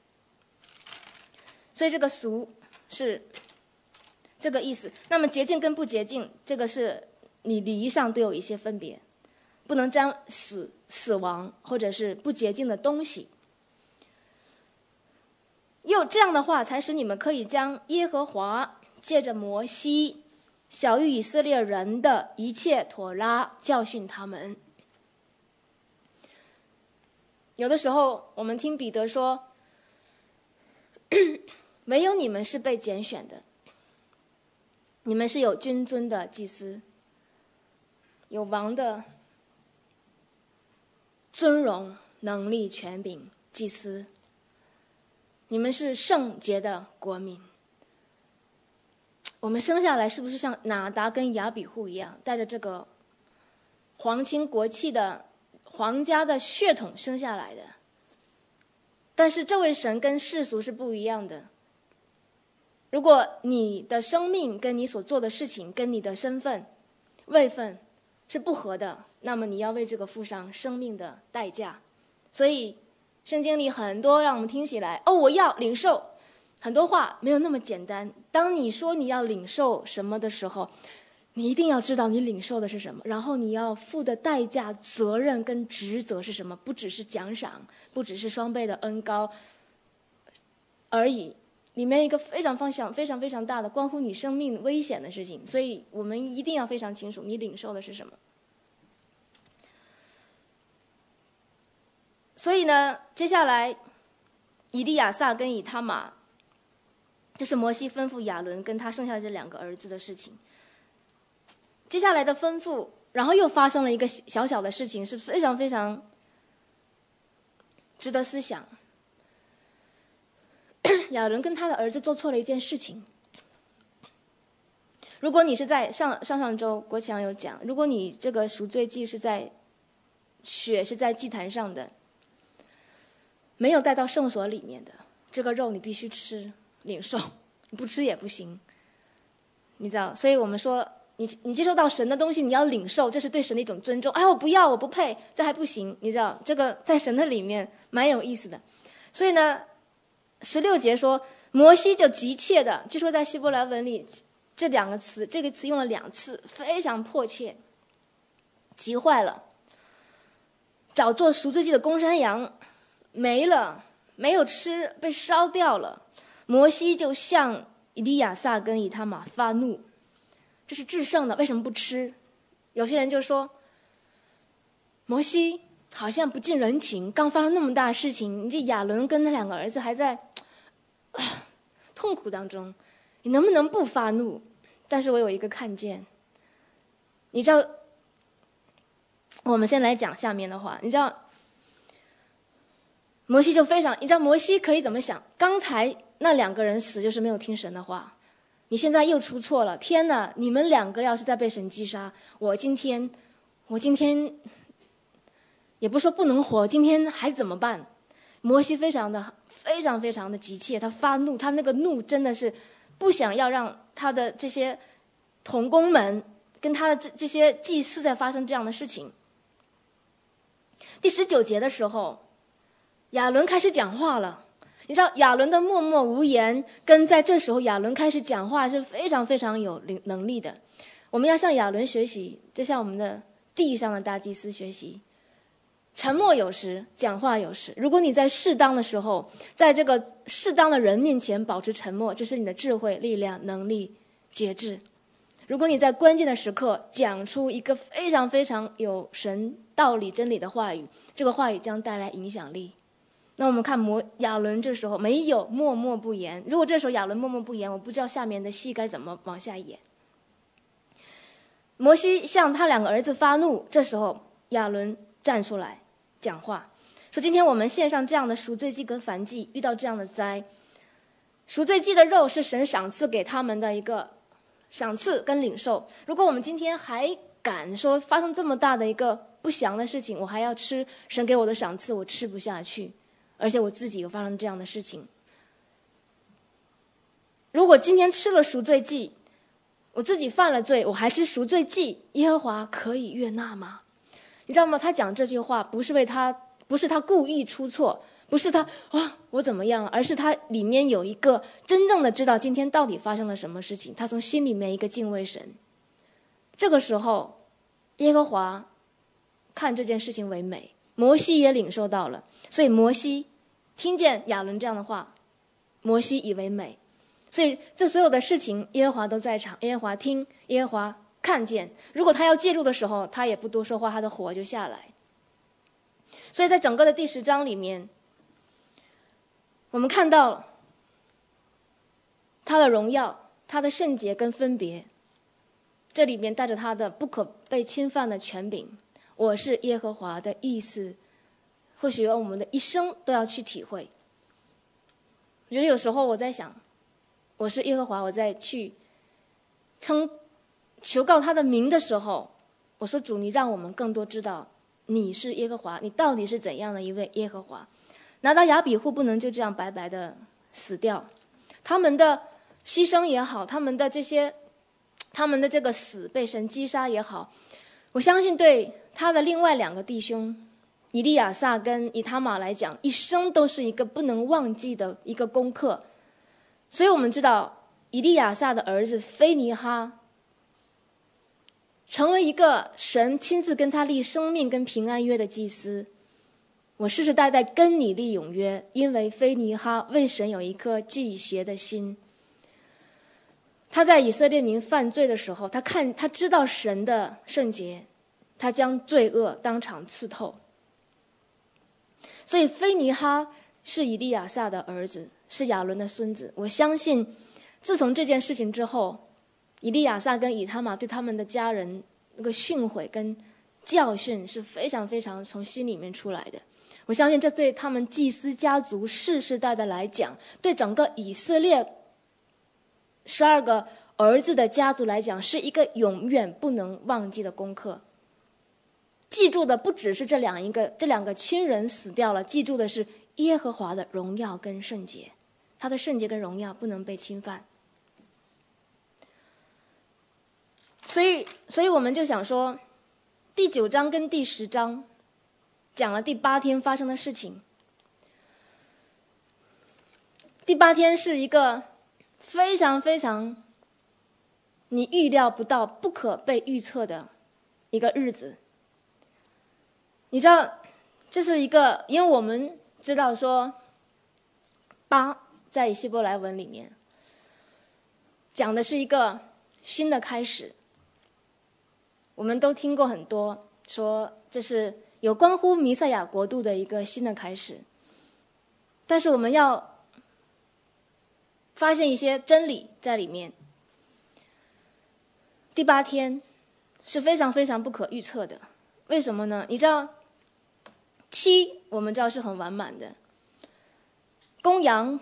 所以这个俗是这个意思。那么洁净跟不洁净，这个是你礼仪上都有一些分别，不能将死亡或者是不洁净的东西。又这样的话，才使你们可以将耶和华借着摩西晓谕以色列人的一切妥拉教训他们。有的时候我们听彼得说，唯有你们是被拣选的，你们是有君尊的祭司，有王的尊荣、能力、权柄，祭司，你们是圣洁的国民。我们生下来是不是像拿达跟亚比户一样，带着这个皇亲国戚的皇家的血统生下来的？但是这位神跟世俗是不一样的。如果你的生命跟你所做的事情跟你的身份位分是不合的，那么你要为这个付上生命的代价。所以圣经里很多让我们听起来我要领受，很多话没有那么简单。当你说你要领受什么的时候，你一定要知道你领受的是什么，然后你要付的代价、责任跟职责是什么，不只是奖赏，不只是双倍的恩膏而已，里面一个非常非常大的关乎你生命危险的事情。所以我们一定要非常清楚你领受的是什么。所以呢，接下来以利亚撒跟以他玛，这是摩西吩咐亚伦跟他剩下的这2个儿子的事情。接下来的吩咐，然后又发生了一个小小的事情，是非常非常值得思想。亚伦跟他的儿子做错了一件事情。如果你是在上周国强有讲，如果你这个赎罪祭是在血是在祭坛上的，没有带到圣所里面的，这个肉你必须吃领受，你不吃也不行，你知道。所以我们说你接受到神的东西，你要领受，这是对神的一种尊重。我不要，我不配，这还不行，你知道，这个在神的里面蛮有意思的。所以呢，16节说摩西就急切的，据说在希伯来文里这2个词，这个词用了2次，非常迫切，急坏了。找做赎罪祭的公山羊没了，没有吃，被烧掉了。摩西就向以利亚撒跟以他玛发怒，这是至圣的，为什么不吃？有些人就说摩西好像不近人情，刚发生那么大的事情，你这亚伦跟他2个儿子还在痛苦当中，你能不能不发怒？但是我有一个看见，你知道，我们先来讲下面的话。你知道摩西就非常，你知道摩西可以怎么想？刚才那2个人死就是没有听神的话，你现在又出错了，天哪，你们2个要是再被神击杀，我今天也不说不能活，今天还怎么办？摩西非常的急切，他发怒，他那个怒真的是不想要让他的这些同工们跟他的这些祭司在发生这样的事情。第19节的时候，亚伦开始讲话了。你知道亚伦的默默无言跟在这时候亚伦开始讲话是非常非常有能力的。我们要向亚伦学习，就像我们的地上的大祭司学习，沉默有时，讲话有时。如果你在适当的时候，在这个适当的人面前保持沉默，这是你的智慧、力量、能力、节制。如果你在关键的时刻讲出一个非常非常有神道理真理的话语，这个话语将带来影响力。那我们看亚伦这时候没有默默不言，如果这时候亚伦默默不言，我不知道下面的戏该怎么往下演。摩西向他2个儿子发怒，这时候亚伦站出来讲话，说今天我们献上这样的赎罪祭跟燔祭，遇到这样的灾，赎罪祭的肉是神赏赐给他们的一个赏赐跟领受，如果我们今天还敢说发生这么大的一个不祥的事情，我还要吃神给我的赏赐，我吃不下去，而且我自己有发生这样的事情。如果今天吃了赎罪祭，我自己犯了罪，我还吃赎罪祭，耶和华可以悦纳吗？你知道吗？他讲这句话不是他故意出错，不是他我怎么样了，而是他里面有一个真正的知道今天到底发生了什么事情，他从心里面一个敬畏神。这个时候耶和华看这件事情为美，摩西也领受到了，所以摩西听见亚伦这样的话，摩西以为美。所以这所有的事情耶和华都在场，耶和华听，耶和华看见，如果他要介入的时候，他也不多说话，他的火就下来。所以在整个的第10章里面，我们看到他的荣耀，他的圣洁跟分别，这里面带着他的不可被侵犯的权柄，我是耶和华的意思，或许我们的一生都要去体会。我觉得有时候我在想，我是耶和华，我在去求告他的名的时候，我说主，你让我们更多知道你是耶和华，你到底是怎样的一位耶和华。拿到亚比户不能就这样白白的死掉，他们的牺牲也好，他们的这个死被神击杀也好，我相信对他的另外2个弟兄以利亚撒跟以他玛来讲，一生都是一个不能忘记的一个功课。所以我们知道以利亚撒的儿子非尼哈成为一个神亲自跟他立生命跟平安约的祭司，我世世代代跟你立永约，因为非尼哈为神有一颗忌邪的心。他在以色列民犯罪的时候，他知道神的圣洁，他将罪恶当场刺透。所以非尼哈是以利亚撒的儿子，是亚伦的孙子。我相信自从这件事情之后，以利亚撒跟以他玛对他们的家人那个训诲跟教训是非常非常从心里面出来的。我相信这对他们祭司家族世世代代来讲，对整个以色列12个儿子的家族来讲，是一个永远不能忘记的功课。记住的不只是这两个亲人死掉了，记住的是耶和华的荣耀跟圣洁，他的圣洁跟荣耀不能被侵犯。所以我们就想说，第9章跟第10章讲了第8天发生的事情。第8天是一个非常非常你预料不到、不可被预测的一个日子。你知道，这是一个，因为我们知道说8在希伯来文里面讲的是一个新的开始。我们都听过很多说这是有关乎弥赛亚国度的一个新的开始，但是我们要发现一些真理在里面。第8天是非常非常不可预测的，为什么呢？你知道7我们知道是很完满的，公羊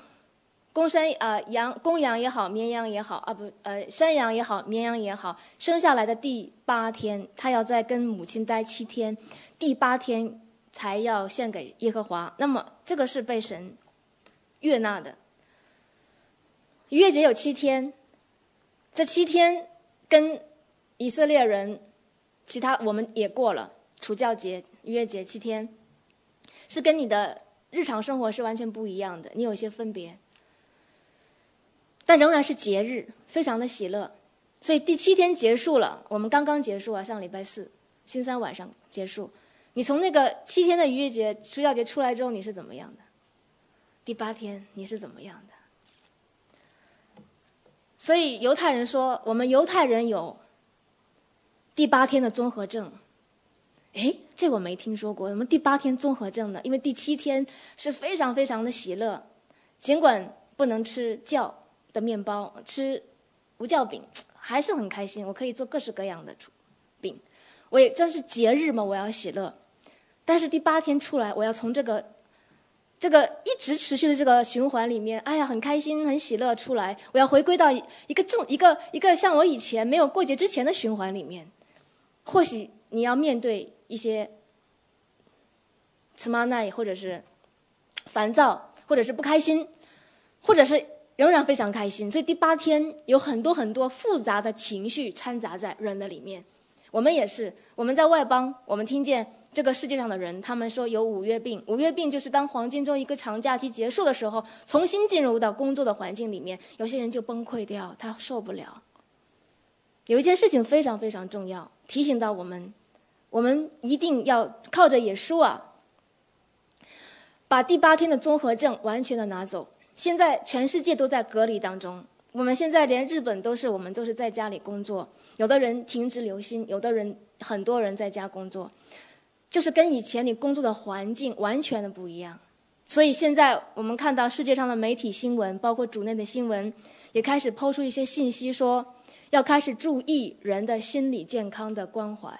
也好，绵羊也好山羊也好，绵羊也好，生下来的第8天他要再跟母亲待7天，第8天才要献给耶和华，那么这个是被神悦纳的。逾越节有7天，这7天跟以色列人其他我们也过了，除酵节、逾越节7天，是跟你的日常生活是完全不一样的，你有一些分别，但仍然是节日，非常的喜乐。所以第7天结束了，我们刚刚结束啊，上礼拜4星期3晚上结束。你从那个7天的逾越节、除酵节出来之后，你是怎么样的？第8天你是怎么样的？所以犹太人说，我们犹太人有第8天的综合症。诶，这我没听说过，怎么第8天综合症呢？因为第7天是非常非常的喜乐，尽管不能吃酵的面包，吃无酵饼，还是很开心。我可以做各式各样的饼，这是节日嘛，我要喜乐。但是第8天出来，我要从这个一直持续的这个循环里面，哎呀，很开心，很喜乐出来，我要回归到一个像我以前没有过节之前的循环里面。或许你要面对一些tsumanai，或者是烦躁，或者是不开心，或者是仍然非常开心。所以第8天有很多很多复杂的情绪掺杂在人的里面。我们也是，我们在外邦，我们听见这个世界上的人，他们说有5月病。5月病就是当黄金周一个长假期结束的时候，重新进入到工作的环境里面，有些人就崩溃掉，他受不了。有一件事情非常非常重要，提醒到我们一定要靠着耶稣啊，把第8天的综合症完全的拿走。现在全世界都在隔离当中，我们现在连日本我们都是在家里工作，有的人停职留薪，有的人很多人在家工作，就是跟以前你工作的环境完全的不一样。所以现在我们看到世界上的媒体新闻，包括主内的新闻，也开始抛出一些信息，说要开始注意人的心理健康的关怀。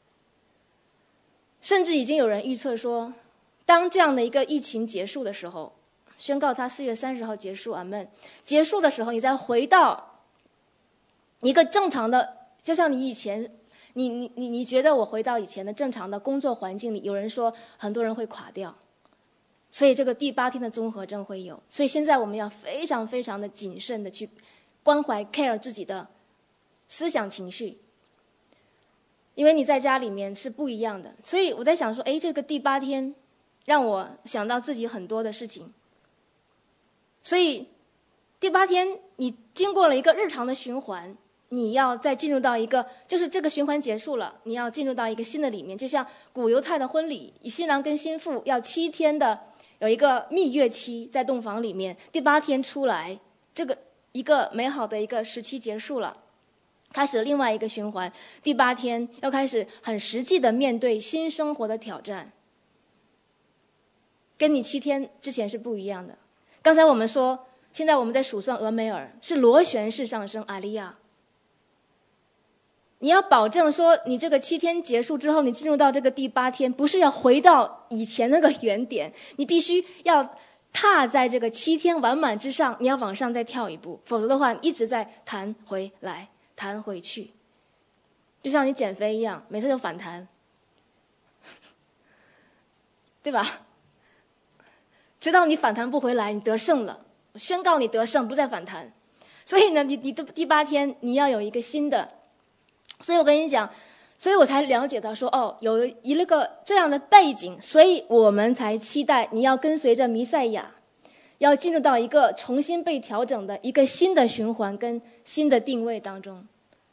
甚至已经有人预测说，当这样的一个疫情结束的时候，宣告它4月30号结束，阿们。结束的时候，你再回到一个正常的，就像你以前，你觉得我回到以前的正常的工作环境里，有人说很多人会垮掉，所以这个第8天的综合症会有。所以现在我们要非常非常的谨慎的去关怀 care 自己的思想情绪，因为你在家里面是不一样的。所以我在想说，这个第8天让我想到自己很多的事情。所以第8天你经过了一个日常的循环，你要再进入到一个，就是这个循环结束了，你要进入到一个新的里面。就像古犹太的婚礼，新郎跟新妇要7天的有一个蜜月期在洞房里面，第8天出来，这个一个美好的一个时期结束了，开始另外一个循环。第8天要开始很实际的面对新生活的挑战，跟你7天之前是不一样的。刚才我们说，现在我们在数算俄梅尔是螺旋式上升，阿利亚。你要保证说，你这个7天结束之后，你进入到这个第8天，不是要回到以前那个原点，你必须要踏在这个7天完满之上，你要往上再跳一步，否则的话，你一直在弹回来、弹回去，就像你减肥一样，每次都反弹，对吧？直到你反弹不回来，你得胜了，我宣告你得胜，不再反弹。所以呢，你的第8天你要有一个新的。所以我跟你讲，所以我才了解到说，有一个这样的背景，所以我们才期待你要跟随着弥赛亚，要进入到一个重新被调整的一个新的循环跟新的定位当中。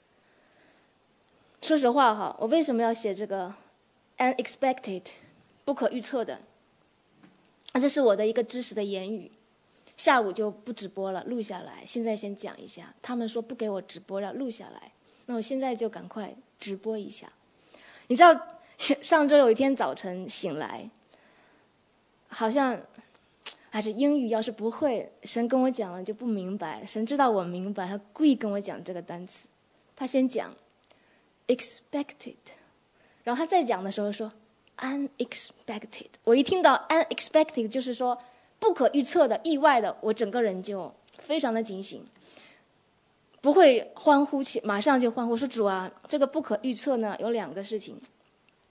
说实话哈，我为什么要写这个 unexpected 不可预测的？这是我的一个知识的言语，下午就不直播了，录下来。现在先讲一下，他们说不给我直播，要录下来，那我现在就赶快直播一下。你知道，上周有一天早晨醒来，好像，这英语要是不会，神跟我讲了就不明白。神知道我明白，他故意跟我讲这个单词。他先讲 expected， 然后他再讲的时候说unexpected， 我一听到 unexpected 就是说不可预测的、意外的，我整个人就非常的警醒，不会欢呼起，马上就欢呼说主啊，这个不可预测呢有2个事情，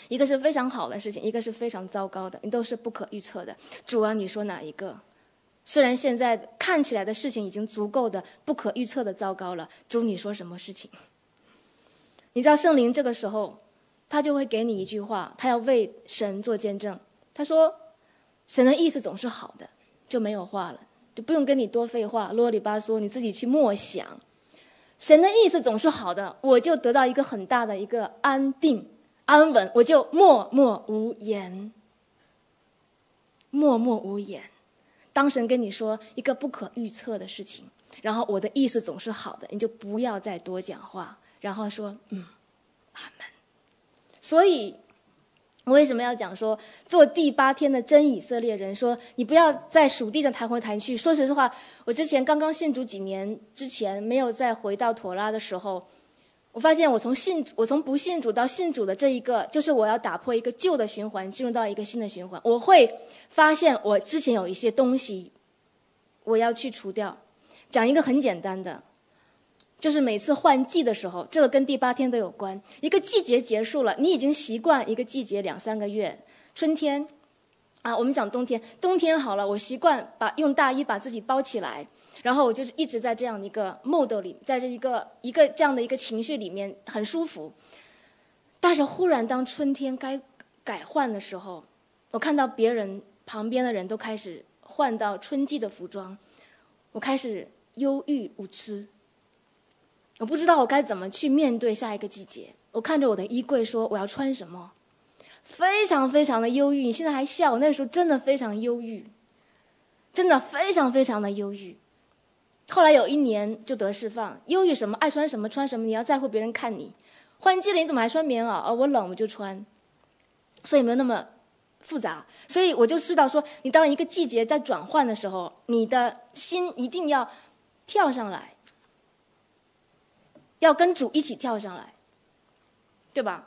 一个是非常好的事情，一个是非常糟糕的，你都是不可预测的。主啊，你说哪一个？虽然现在看起来的事情已经足够的不可预测的糟糕了，主你说什么事情？你知道圣灵这个时候他就会给你一句话，他要为神做见证。他说神的意思总是好的，就没有话了，就不用跟你多废话啰里吧嗦，你自己去默想。神的意思总是好的，我就得到一个很大的一个安定安稳，我就默默无言。默默无言。当神跟你说一个不可预测的事情，然后我的意思总是好的，你就不要再多讲话，然后说阿们。所以我为什么要讲说做第8天的真以色列人，说你不要在属地上弹回弹去。说实话，我之前刚刚信主几年之前，没有再回到妥拉的时候，我发现我从不信主到信主的这一个，就是我要打破一个旧的循环，进入到一个新的循环。我会发现我之前有一些东西我要去除掉。讲一个很简单的，就是每次换季的时候，这个跟第8天都有关。一个季节结束了，你已经习惯一个季节2-3个月。春天我们讲冬天，冬天好了，我习惯用大衣把自己包起来，然后我就是一直在这样的一个 mode 里，在这一个这样的一个情绪里面，很舒服。但是忽然当春天该改换的时候，我看到别人旁边的人都开始换到春季的服装，我开始忧郁无知，我不知道我该怎么去面对下一个季节。我看着我的衣柜说我要穿什么，非常非常的忧郁。你现在还笑，我那时候真的非常忧郁，真的非常非常的忧郁。后来有1年就得释放。忧郁什么，爱穿什么穿什么，你要在乎别人看你。换季了你怎么还穿棉袄？我冷我就穿，所以没有那么复杂。所以我就知道说，你当一个季节在转换的时候，你的心一定要跳上来，要跟主一起跳上来，对吧？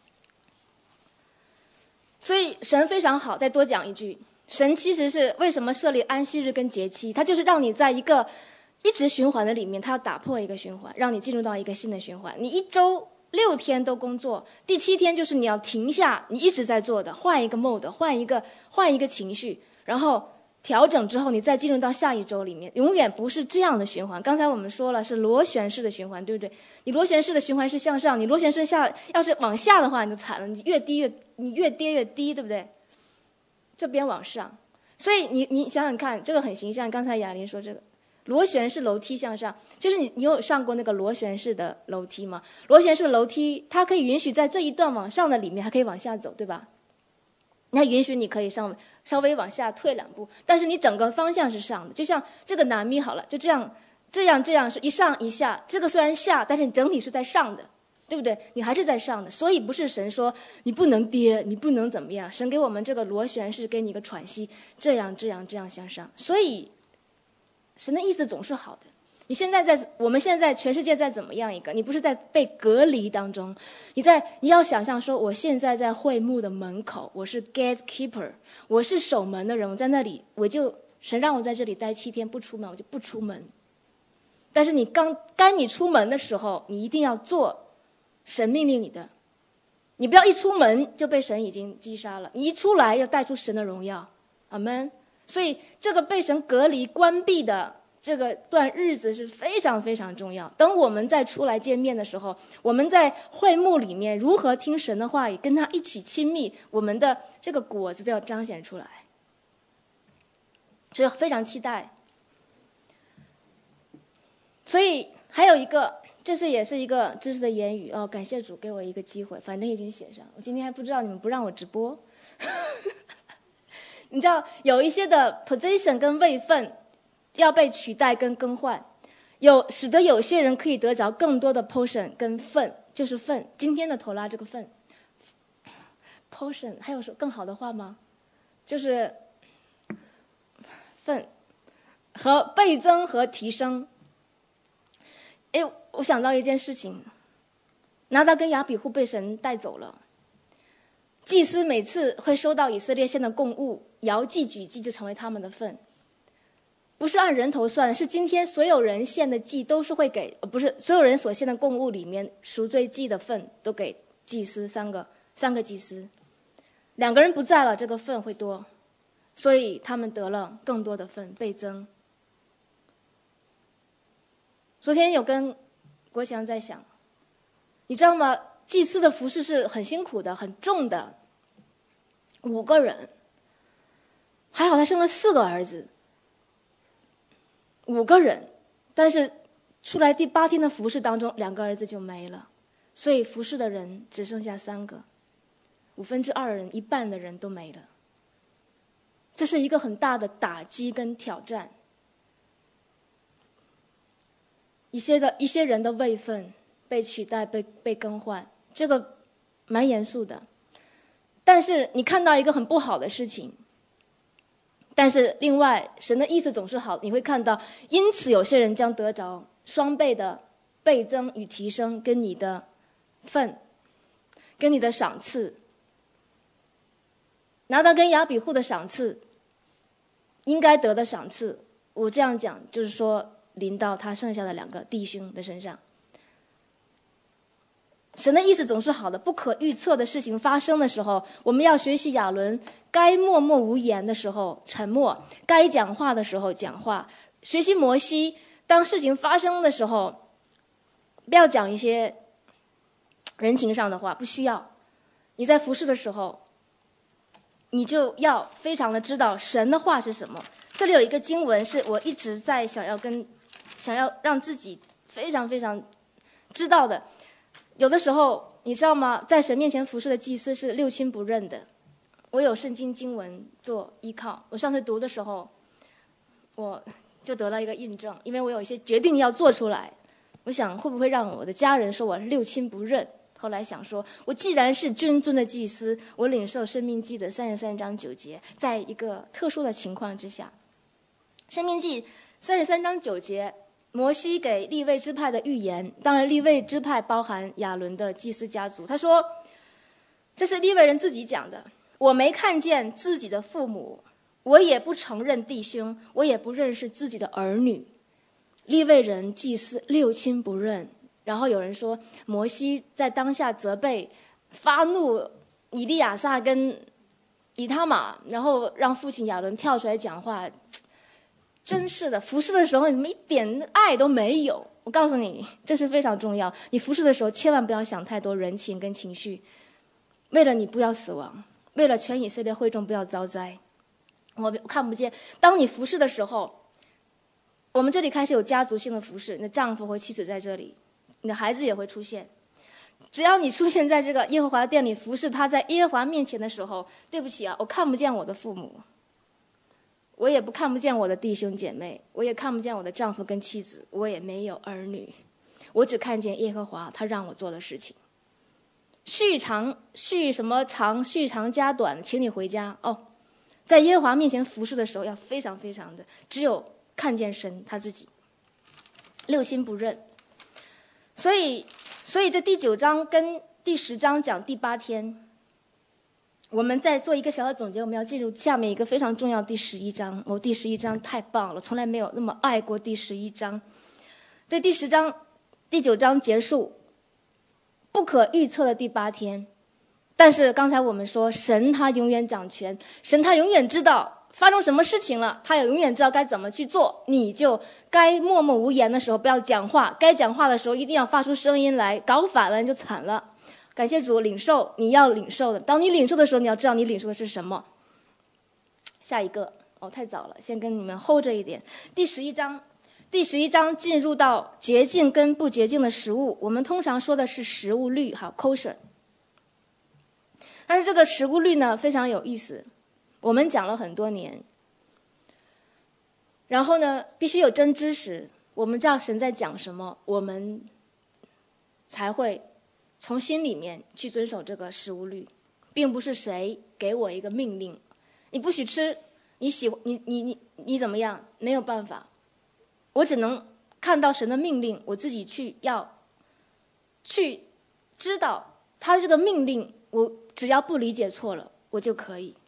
所以神非常好。再多讲一句，神其实是为什么设立安息日跟节期，他就是让你在一个一直循环的里面，他要打破一个循环，让你进入到一个新的循环。你1周6天都工作，第7天就是你要停下你一直在做的，换一个 mode， 换一个情绪，然后调整之后，你再进入到下一周里面，永远不是这样的循环。刚才我们说了是螺旋式的循环，对不对？你螺旋式的循环是向上，你螺旋式下要是往下的话，你就惨了，你越跌越低，对不对？这边往上，所以你想想看，这个很形象。刚才雅琳说这个螺旋式楼梯向上，就是你有上过那个螺旋式的楼梯吗？螺旋式的楼梯它可以允许在这一段往上的里面还可以往下走，对吧？它允许你可以稍微往下退2步，但是你整个方向是上的。就像这个南咪好了，就这样是一上一下，这个虽然下，但是你整体是在上的，对不对？你还是在上的。所以不是神说你不能跌，你不能怎么样，神给我们这个螺旋是给你一个喘息，这样向上。所以神的意思总是好的。我们现在全世界在怎么样一个，你不是在被隔离当中，你要想象说，我现在在会幕的门口，我是 gatekeeper， 我是守门的人，我在那里，神让我在这里待7天不出门，我就不出门。但是你该你出门的时候，你一定要做神命令你的，你不要一出门就被神已经击杀了，你一出来要带出神的荣耀，阿们。所以这个被神隔离关闭的这个段日子是非常非常重要。等我们再出来见面的时候，我们在会幕里面如何听神的话语，跟他一起亲密，我们的这个果子就要彰显出来。所以非常期待。所以还有一个，这也是一个知识的言语哦，感谢主给我一个机会，反正已经写上。我今天还不知道你们不让我直播。你知道有一些的 position 跟位分要被取代跟更换，使得有些人可以得着更多的 portion 跟份，就是份。今天的头拉这个份 portion 还有说更好的话吗？就是份和倍增和提升。我想到一件事情，拿达跟亚比户被神带走了，祭司每次会收到以色列献的供物，摇祭举祭就成为他们的份。不是按人头算，是今天所有人献的祭都是会给，不是所有人所献的供物里面赎罪祭的份都给祭司3个 3个祭司，2个人不在了，这个份会多，所以他们得了更多的份，倍增。昨天有跟国强在想，你知道吗？祭司的服事是很辛苦的，很重的，5个人，还好他生了4个儿子，5个人，但是出来第8天的服事当中，2个儿子就没了，所以服事的人只剩下3个，2/5人，1半的人都没了。这是一个很大的打击跟挑战。一些人的位分被取代、被更换，这个蛮严肃的。但是你看到一个很不好的事情，但是另外神的意思总是好，你会看到，因此有些人将得着双倍的倍增与提升，跟你的份，跟你的赏赐。拿到跟亚比户的赏赐，应该得的赏赐，我这样讲就是说，临到他剩下的2个弟兄的身上。神的意思总是好的，不可预测的事情发生的时候，我们要学习亚伦，该默默无言的时候沉默，该讲话的时候讲话。学习摩西，当事情发生的时候，不要讲一些人情上的话，不需要。你在服侍的时候，你就要非常的知道神的话是什么。这里有一个经文是我一直在想要让自己非常非常知道的。有的时候你知道吗，在神面前服侍的祭司是六亲不认的。我有圣经经文做依靠，我上次读的时候我就得到一个印证，因为我有一些决定要做出来，我想会不会让我的家人说我是六亲不认。后来想说，我既然是君尊的祭司，我领受申命记的33章9节，在一个特殊的情况之下，申命记33章9节，摩西给利未支派的预言，当然利未支派包含亚伦的祭司家族。他说，这是利未人自己讲的，我没看见自己的父母，我也不承认弟兄，我也不认识自己的儿女。利未人祭司六亲不认。然后有人说，摩西在当下责备发怒以利亚撒跟以他玛，然后让父亲亚伦跳出来讲话。真是的，服侍的时候你们一点爱都没有。我告诉你，这是非常重要，你服侍的时候千万不要想太多人情跟情绪，为了你不要死亡，为了全以色列会众不要遭灾。我看不见，当你服侍的时候，我们这里开始有家族性的服侍，你的丈夫或妻子在这里，你的孩子也会出现。只要你出现在这个耶和华的殿里服侍他，在耶和华面前的时候，对不起啊，我看不见我的父母，我也看不见我的弟兄姐妹，我也看不见我的丈夫跟妻子，我也没有儿女，我只看见耶和华他让我做的事情。续长加短，请你回家哦。在耶和华面前服侍的时候，要非常非常的，只有看见神他自己，六亲不认。所以这第9章跟第10章讲第8天，我们再做一个小的总结，我们要进入下面一个非常重要的第11章。第11章太棒了，从来没有那么爱过第11章。对，第9章结束，不可预测的第8天。但是刚才我们说，神他永远掌权，神他永远知道发生什么事情了，他也永远知道该怎么去做。你就该默默无言的时候不要讲话，该讲话的时候一定要发出声音来，搞反了你就惨了。感谢主，领受你要领受的，当你领受的时候，你要知道你领受的是什么。下一个太早了，先跟你们 hold 着一点。第11章进入到洁净跟不洁净的食物，我们通常说的是食物律，好 kosher。但是这个食物律呢非常有意思，我们讲了很多年，然后呢必须有真知识，我们知道神在讲什么，我们才会从心里面去遵守这个食物律，并不是谁给我一个命令，你不许吃，你怎么样，没有办法，我只能看到神的命令，我自己要去知道他这个命令，我只要不理解错了，我就可以。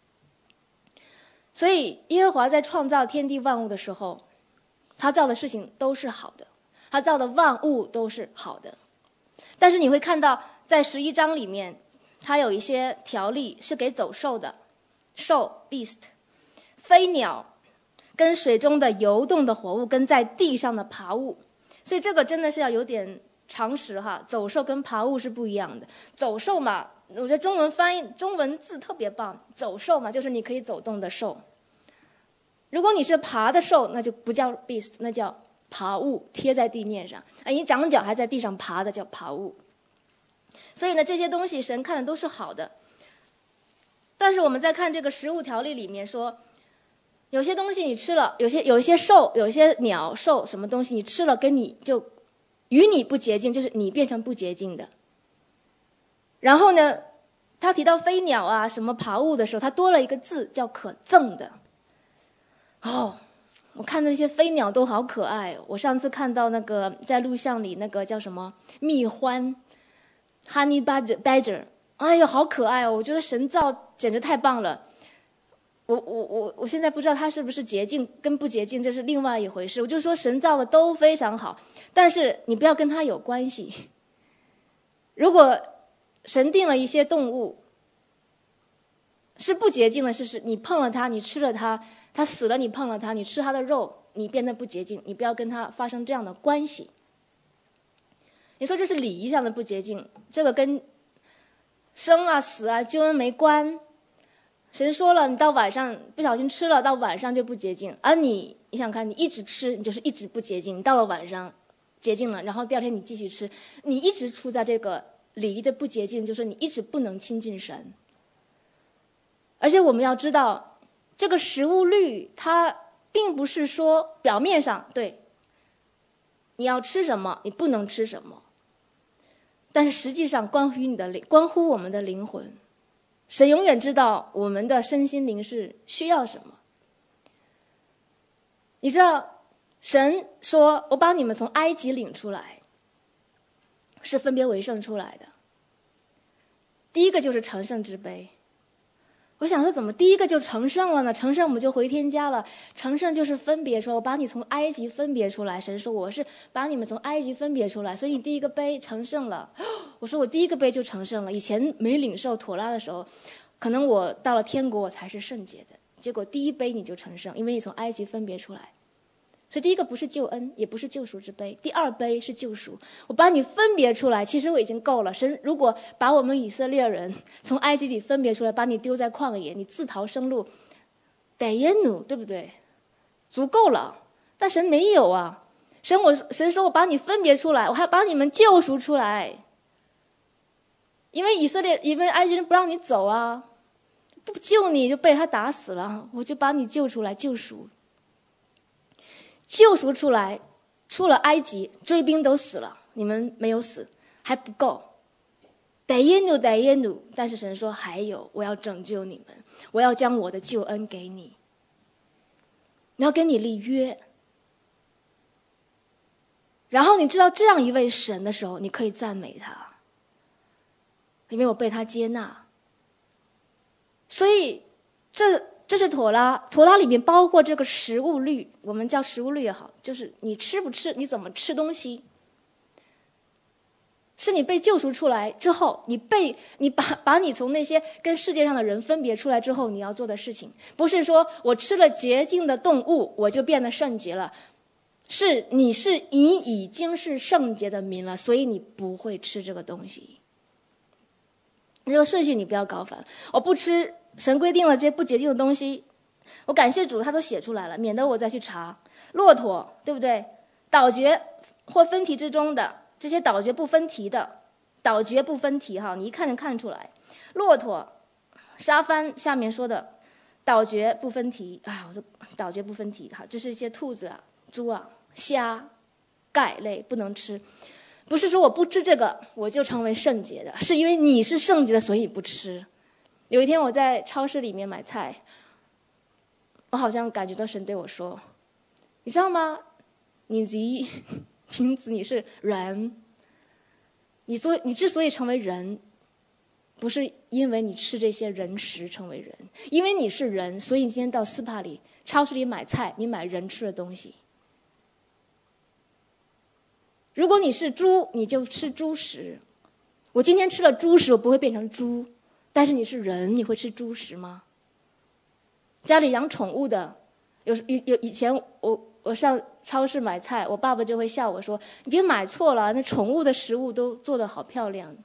所以耶和华在创造天地万物的时候，他造的事情都是好的，他造的万物都是好的。但是你会看到在11章里面， 它有一些条例是给走兽的，兽 beast， 飞鸟跟水中的游动的活物跟在地上的爬物。所以这个真的是要有点常识哈，走兽跟爬物是不一样的。走兽嘛，我觉得中文字特别棒，走兽嘛就是你可以走动的兽。如果你是爬的兽，那就不叫 beast， 那叫爬物，贴在地面上，你长脚还在地上爬的叫爬物。所以呢，这些东西神看的都是好的。但是我们在看这个食物条例里面说，有些东西你吃了，有一些兽，有些鸟兽什么东西你吃了，跟你就与你不洁净，就是你变成不洁净的。然后呢，他提到飞鸟啊什么爬物的时候，他多了一个字叫可憎的。我看那些飞鸟都好可爱哦。我上次看到那个在录像里那个叫什么蜜獾 Honey Badger， 哎呀好可爱哦！我觉得神造简直太棒了。我现在不知道它是不是洁净跟不洁净，这是另外一回事。我就说神造的都非常好，但是你不要跟它有关系。如果神定了一些动物是不洁净的事实，你碰了它，你吃了它，它死了，你碰了它，你吃它的肉，你变得不洁净，你不要跟它发生这样的关系。你说这是礼仪上的不洁净，这个跟生啊死啊救恩没关。神说了，你到晚上不小心吃了，到晚上就不洁净。而你想看，你一直吃，你就是一直不洁净。你到了晚上洁净了，然后第二天你继续吃，你一直处在这个礼仪的不洁净，就是你一直不能亲近神。而且我们要知道，这个食物律它并不是说表面上对你要吃什么，你不能吃什么，但是实际上关乎我们的灵魂。神永远知道我们的身心灵是需要什么。你知道，神说我把你们从埃及领出来，是分别为圣出来的。第一个就是成圣之杯。我想说，怎么第一个就成圣了呢？成圣我们就回天家了。成圣就是分别，说我把你从埃及分别出来。神说我是把你们从埃及分别出来，所以你第一个杯成圣了。我说我第一个杯就成圣了。以前没领受妥拉的时候，可能我到了天国我才是圣洁的。结果第一杯你就成圣，因为你从埃及分别出来。所以第一个不是救恩，也不是救赎之杯，第二杯是救赎。我把你分别出来，其实我已经够了。神如果把我们以色列人从埃及里分别出来，把你丢在旷野，你自逃生路，得耶努，对不对？足够了。但神没有啊，神说我把你分别出来，我还把你们救赎出来。因为埃及人不让你走啊，不救你就被他打死了，我就把你救出来，救赎出来，出了埃及，追兵都死了，你们没有死，还不够。得耶努，但是神说还有，我要拯救你们，我要将我的救恩给你，我要跟你立约。然后你知道这样一位神的时候，你可以赞美他，因为我被他接纳。所以这是妥拉里面包括这个食物律，我们叫食物律也好，就是你吃不吃，你怎么吃东西，是你被救赎出来之后，你把你从那些跟世界上的人分别出来之后，你要做的事情，不是说我吃了洁净的动物我就变得圣洁了，是你已经是圣洁的民了，所以你不会吃这个东西。这个顺序你不要搞反，我不吃。神规定了这些不洁净的东西，我感谢主他都写出来了，免得我再去查。骆驼对不对？倒厥或分题之中的这些倒厥不分题的，倒厥不分题哈，你一看就看出来。骆驼沙帆下面说的倒厥不分题啊，我说倒厥不分题哈，就是一些兔子啊、猪啊、虾、钙类不能吃。不是说我不吃这个我就成为圣洁的，是因为你是圣洁的所以不吃。有一天我在超市里面买菜，我好像感觉到神对我说，你知道吗？你是人，你之所以成为人，不是因为你吃这些人食成为人，因为你是人，所以你今天到斯帕里超市里买菜，你买人吃的东西。如果你是猪，你就吃猪食。我今天吃了猪食，我不会变成猪， 但是你是人，你会吃猪食吗？家里养宠物的，以前我上超市买菜，我爸爸就会笑我说：“你别买错了，那宠物的食物都做得好漂亮。”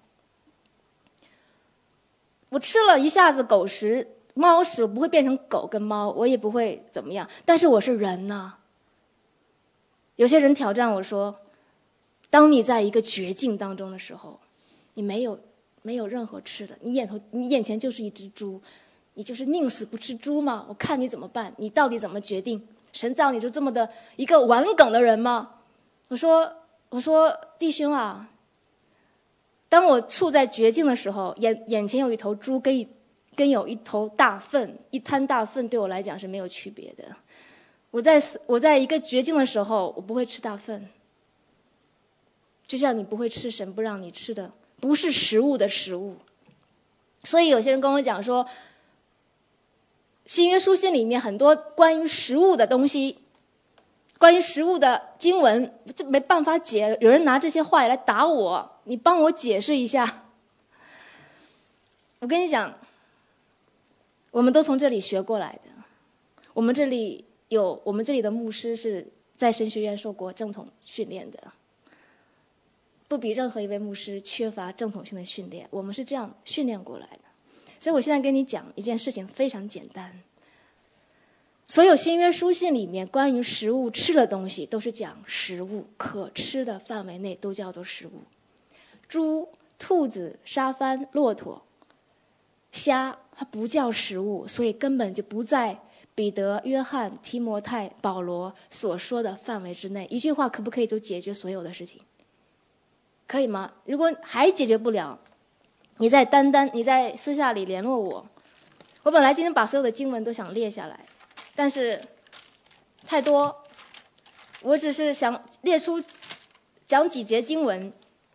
我吃了一下子狗食、猫食，我不会变成狗跟猫，我也不会怎么样。但是我是人呐。有些人挑战我说：“当你在一个绝境当中的时候，你没有任何吃的，你眼前就是一只猪。”你就是宁死不吃猪吗？我看你怎么办？你到底怎么决定？神造你就这么的一个顽梗的人吗？我说弟兄啊，当我处在绝境的时候，眼前有一头猪跟有一头大粪，一滩大粪对我来讲是没有区别的。我在一个绝境的时候，我不会吃大粪，就像你不会吃神不让你吃的不是食物的食物。所以有些人跟我讲说，新约书信里面很多关于食物的东西，关于食物的经文，这没办法解。有人拿这些话来打我，你帮我解释一下。我跟你讲，我们都从这里学过来的。我们这里的牧师是在神学院受过正统训练的，不比任何一位牧师缺乏正统性的训练。我们是这样训练过来的。所以我现在跟你讲一件事情，非常简单。所有新约书信里面关于食物吃的东西，都是讲食物，可吃的范围内都叫做食物。猪、兔子、沙番、骆驼、虾，它不叫食物，所以根本就不在彼得、约翰、提摩太、保罗所说的范围之内。一句话可不可以就解决所有的事情？可以吗？如果还解决不了，你在私下里联络我。我本来今天把所有的经文都想列下来，但是太多，我只是想列出讲几节经文。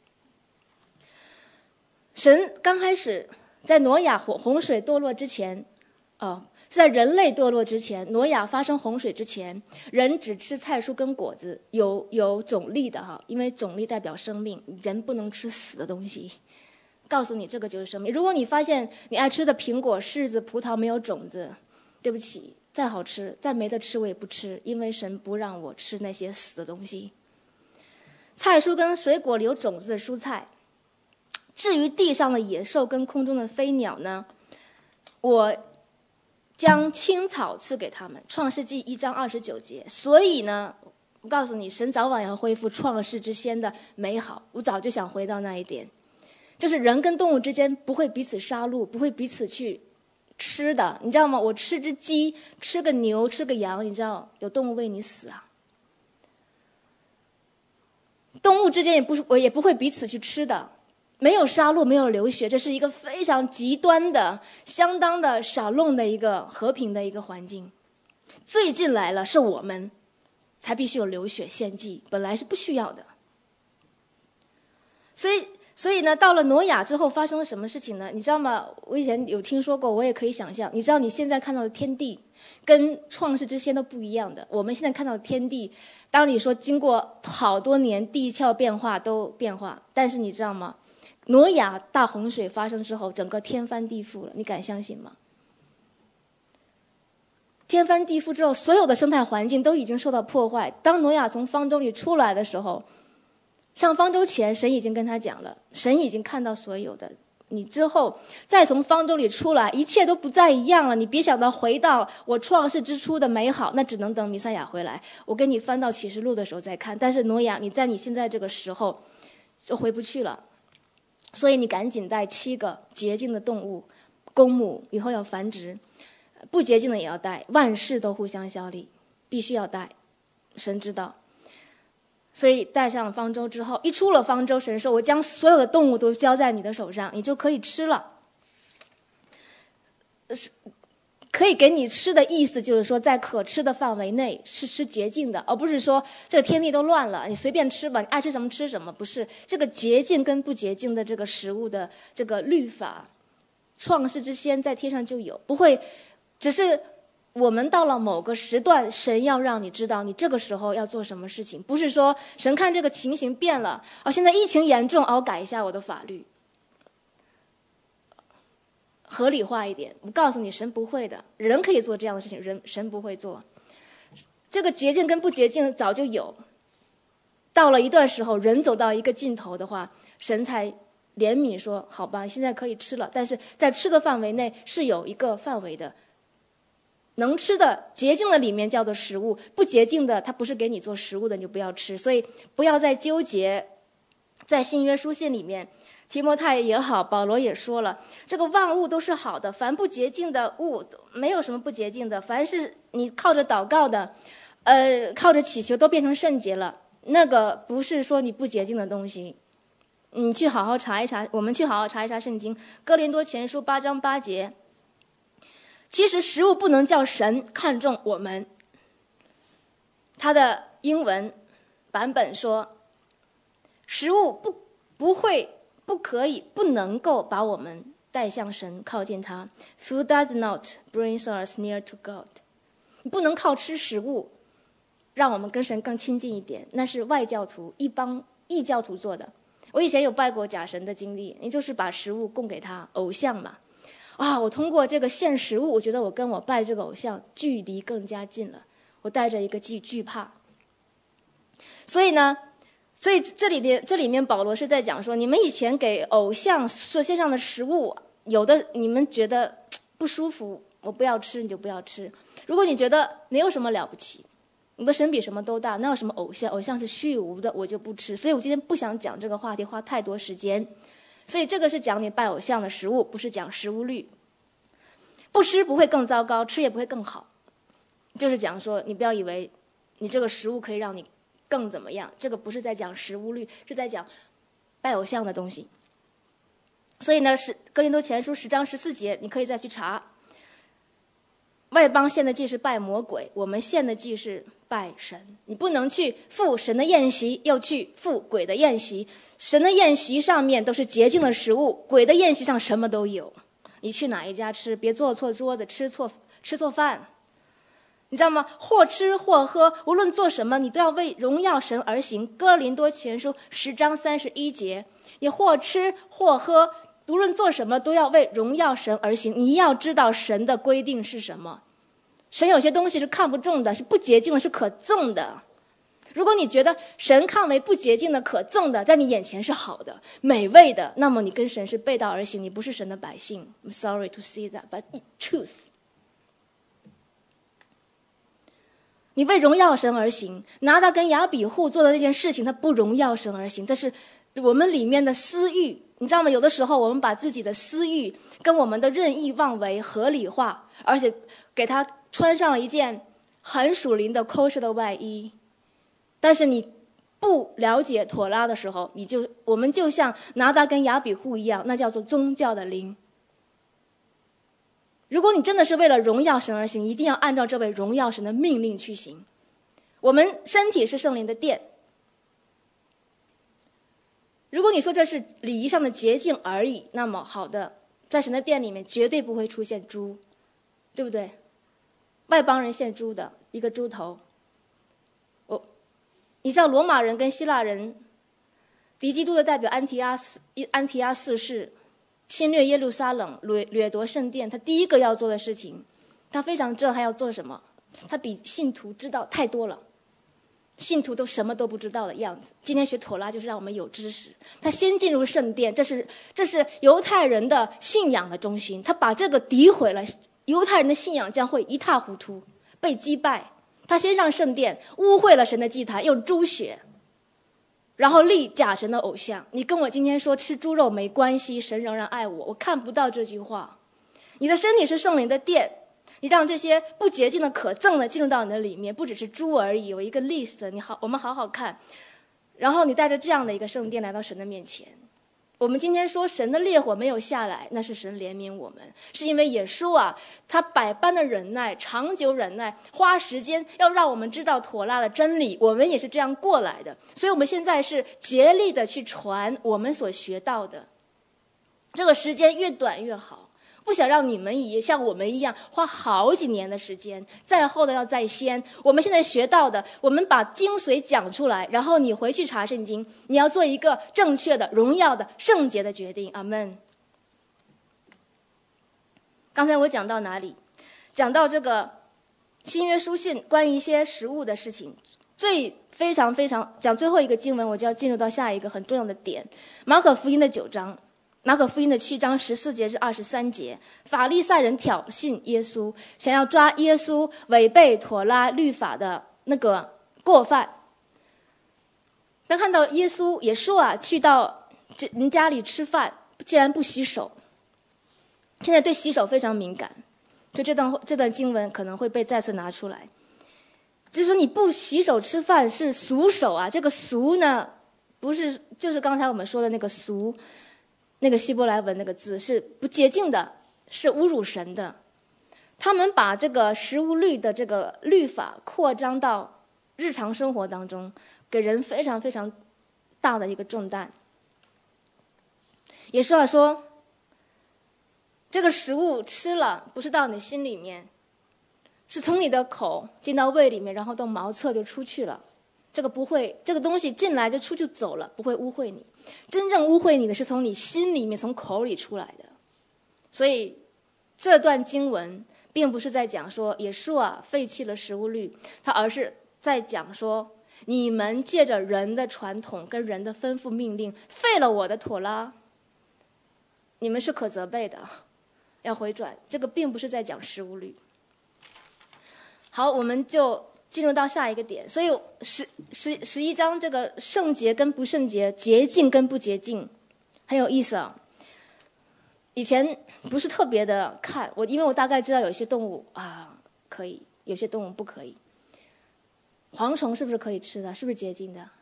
神刚开始在挪亚洪水堕落之前，是在人类堕落之前，挪亚发生洪水之前，人只吃菜蔬跟果子，有种粒的哈，因为种粒代表生命，人不能吃死的东西。告诉你，这个就是生命。如果你发现你爱吃的苹果、柿子、葡萄没有种子，对不起，再好吃再没得吃我也不吃，因为神不让我吃那些死的东西。菜蔬跟水果里有种子的蔬菜。至于地上的野兽跟空中的飞鸟呢，我将青草赐给他们。创世纪1章29节。所以呢，我告诉你，神早晚要恢复创世之先的美好。我早就想回到那一点，就是人跟动物之间不会彼此杀戮，不会彼此去吃的，你知道吗？我吃只鸡，吃个牛，吃个羊，你知道有动物为你死啊。动物之间也不会彼此去吃的，没有杀戮，没有流血，这是一个非常极端的、相当的少弄的一个和平的一个环境。最近来了，是我们才必须有流血献祭，本来是不需要的。所以呢，到了挪亚之后发生了什么事情呢？你知道吗？我以前有听说过，我也可以想象。你知道你现在看到的天地跟创世之先都不一样的。我们现在看到的天地，当你说经过好多年地壳变化都变化，但是你知道吗？挪亚大洪水发生之后，整个天翻地覆了，你敢相信吗？天翻地覆之后，所有的生态环境都已经受到破坏。当挪亚从方舟里出来的时候，上方舟前，神已经跟他讲了，神已经看到所有的。你之后再从方舟里出来，一切都不再一样了。你别想到回到我创世之初的美好，那只能等弥赛亚回来。我跟你翻到启示录的时候再看。但是挪亚，你在你现在这个时候就回不去了，所以你赶紧带7个洁净的动物，公母以后要繁殖，不洁净的也要带，万事都互相效力，必须要带。神知道。所以带上方舟之后，一出了方舟，神说：“我将所有的动物都交在你的手上，你就可以吃了。”可以给你吃的意思就是说，在可吃的范围内是吃洁净的，而不是说这个天地都乱了，你随便吃吧，你爱吃什么吃什么。不是，这个洁净跟不洁净的这个食物的这个律法，创世之先在天上就有，不会只是。我们到了某个时段，神要让你知道你这个时候要做什么事情，不是说神看这个情形变了，现在疫情严重，改一下我的法律。 合理化一点。我告诉你，神不会的，人可以做这样的事情，神不会做。这个洁净跟不洁净早就有，到了一段时候，人走到一个尽头的话，神才怜悯说：“好吧，现在可以吃了，但是在吃的范围内是有一个范围的。能吃的洁净的里面叫做食物，不洁净的它不是给你做食物的，你就不要吃。所以不要再纠结。在新约书信里面，提摩太也好，保罗也说了，这个万物都是好的，凡不洁净的物没有什么不洁净的，凡是你靠着祷告的，靠着祈求都变成圣洁了。那个不是说你不洁净的东西。你去好好查一查，我们去好好查一查圣经，哥林多前书8章8节。其实食物不能叫神看重我们。他的英文版本说，食物不可以不能够把我们带向神，靠近他。Food does not bring us near to God。你不能靠吃食物让我们跟神更亲近一点，那是外教徒一帮异教徒做的。我以前有拜过假神的经历，你就是把食物供给他，偶像嘛。我通过这个献食物，我觉得我跟我拜这个偶像距离更加近了，我带着一个惧怕。所以这里面保罗是在讲说，你们以前给偶像所献上的食物，有的你们觉得不舒服，我不要吃，你就不要吃。如果你觉得没有什么了不起，你的神比什么都大，哪有什么偶像？偶像是虚无的，我就不吃。所以我今天不想讲这个话题，花太多时间。所以这个是讲你拜偶像的食物，不是讲食物律。不吃不会更糟糕，吃也不会更好。就是讲说，你不要以为你这个食物可以让你更怎么样，这个不是在讲食物律，是在讲拜偶像的东西。所以呢，哥林多前书10章14节，你可以再去查。外邦献的祭是拜魔鬼，我们献的祭是拜神。你不能去赴神的宴席，又去赴鬼的宴席。神的宴席上面都是洁净的食物，鬼的宴席上什么都有。你去哪一家吃，别坐错桌子，吃错饭。你知道吗？或吃或喝，无论做什么，你都要为荣耀神而行。哥林多前书10章31节，你或吃或喝，无论做什么都要为荣耀神而行。你要知道神的规定是什么。神有些东西是看不中的，是不洁净的，是可憎的。如果你觉得神看为不洁净的、可憎的，在你眼前是好的、美味的，那么你跟神是背道而行，你不是神的百姓。I'm sorry to say that, but it's truth。你为荣耀神而行，拿达跟亚比户做的那件事情，他不荣耀神而行，这是我们里面的私欲。你知道吗？有的时候我们把自己的私欲跟我们的任意妄为合理化，而且给他穿上了一件很属灵的 kosher 的外衣。但是你不了解妥拉的时候，我们就像拿达跟亚比户一样，那叫做宗教的灵。如果你真的是为了荣耀神而行，一定要按照这位荣耀神的命令去行。我们身体是圣灵的殿。如果你说这是礼仪上的洁净而已，那么好的，在神的殿里面绝对不会出现猪，对不对？外邦人献猪的一个猪头。你知道罗马人跟希腊人，敌基督的代表安提阿四世侵略耶路撒冷，掠夺圣殿，他第一个要做的事情，他非常知道他要做什么，他比信徒知道太多了，信徒都什么都不知道的样子。今天学妥拉就是让我们有知识。他先进入圣殿，这是犹太人的信仰的中心，他把这个诋毁了，犹太人的信仰将会一塌糊涂，被击败。他先上圣殿，污秽了神的祭坛，用猪血，然后立假神的偶像。你跟我今天说吃猪肉没关系，神仍然爱我，我看不到这句话。你的身体是圣灵的殿，你让这些不洁净的、可憎的进入到你的里面，不只是猪而已，有一个 list， 我们好好看。然后你带着这样的一个圣殿来到神的面前。我们今天说神的烈火没有下来，那是神怜悯我们，是因为耶稣啊，他百般的忍耐，长久忍耐，花时间要让我们知道妥拉的真理，我们也是这样过来的。所以我们现在是竭力的去传我们所学到的，这个时间越短越好。不想让你们也像我们一样花好几年的时间，再后的要再先。我们现在学到的，我们把精髓讲出来，然后你回去查圣经，你要做一个正确的、荣耀的、圣洁的决定。阿们。 刚才我讲到哪里？讲到这个新约书信关于一些食物的事情，非常讲最后一个经文，我就要进入到下一个很重要的点。马可福音的9章，马可福音的7章14节至23节，法利赛人挑衅耶稣，想要抓耶稣违背妥拉律法的那个过犯。当看到耶稣也说去到人家里吃饭，竟然不洗手，现在对洗手非常敏感，所以这段经文可能会被再次拿出来。就是说你不洗手吃饭是俗手这个俗呢，不是就是刚才我们说的那个俗，那个希伯来文那个字是不洁净的，是侮辱神的。他们把这个食物律的这个律法扩张到日常生活当中，给人非常大的一个重担。也说这个食物吃了不是到你心里面，是从你的口进到胃里面，然后到茅厕就出去了。这个东西进来就出去走了，不会污秽你。真正污秽你的是从你心里面从口里出来的。所以这段经文并不是在讲说耶稣废弃了食物律，而是在讲说你们借着人的传统跟人的吩咐命令废了我的妥拉，你们是可责备的，要回转。这个并不是在讲食物律。好，我们就进入到下一个点。所以11章这个圣洁跟不圣洁，洁净跟不洁净很有意思以前不是特别的看因为我大概知道有一些动物可以，有些动物不可以。蝗虫是不是可以吃的？是不是洁净的？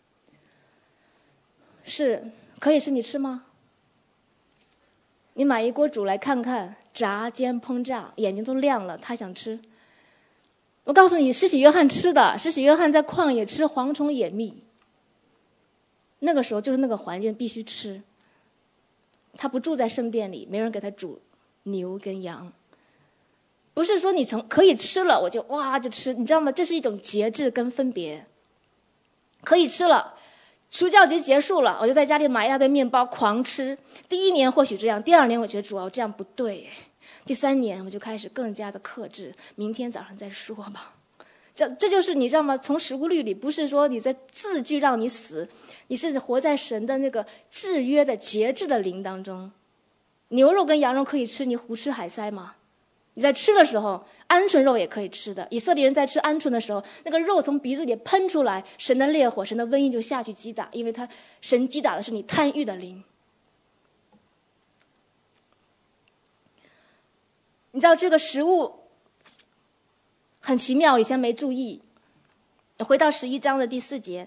是可以是你吃吗？你买一锅煮来看看，炸煎烹炸，眼睛都亮了，他想吃。我告诉你，施洗约翰吃的，施洗约翰在旷野吃蝗虫野蜜，那个时候就是那个环境必须吃。他不住在圣殿里，没人给他煮牛跟羊。不是说你可以吃了我就就吃，你知道吗？这是一种节制跟分别。可以吃了，除酵节结束了，我就在家里买一大堆面包狂吃。第1年或许这样，第2年我觉得主要这样不对，第3年我就开始更加的克制，明天早上再说吧。这就是你知道吗？从食物律里不是说你在字句让你死，你是活在神的那个制约的节制的灵当中。牛肉跟羊肉可以吃，你胡吃海塞吗？你在吃的时候，鹌鹑肉也可以吃的。以色列人在吃鹌鹑的时候，那个肉从鼻子里喷出来，神的烈火、神的瘟疫就下去击打，因为神击打的是你贪欲的灵。你知道这个食物很奇妙，以前没注意。回到11章的第4节，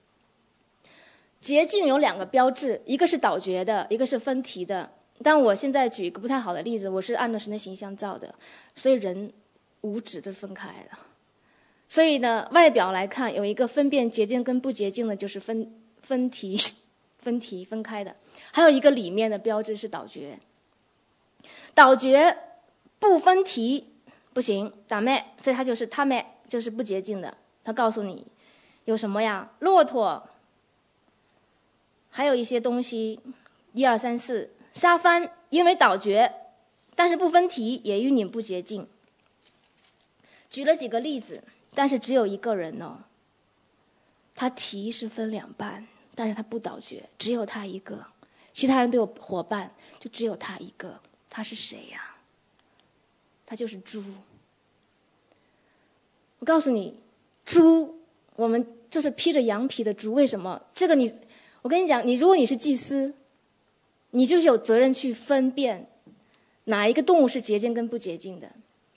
洁净有2个标志，一个是倒嚼的，一个是分蹄的。但我现在举一个不太好的例子，我是按照神的形象造的，所以人五指都是分开的。所以呢，外表来看有一个分辨洁净跟不洁净的，就是分蹄分开的。还有一个里面的标志是倒嚼，倒嚼不分蹄不行，打麦，所以它就是他麦，就是不洁净的。他告诉你有什么呀？骆驼，还有一些东西，1、2、3、4。沙番因为倒嚼，但是不分蹄，也与你不洁净。举了几个例子，但是只有一个人他蹄是分2半，但是他不倒嚼，只有他一个，其他人都有伙伴，就只有他一个。他是谁呀？他就是猪。我告诉你，猪，我们就是披着羊皮的猪。为什么？这个我跟你讲，如果你是祭司，你就是有责任去分辨哪一个动物是洁净跟不洁净的。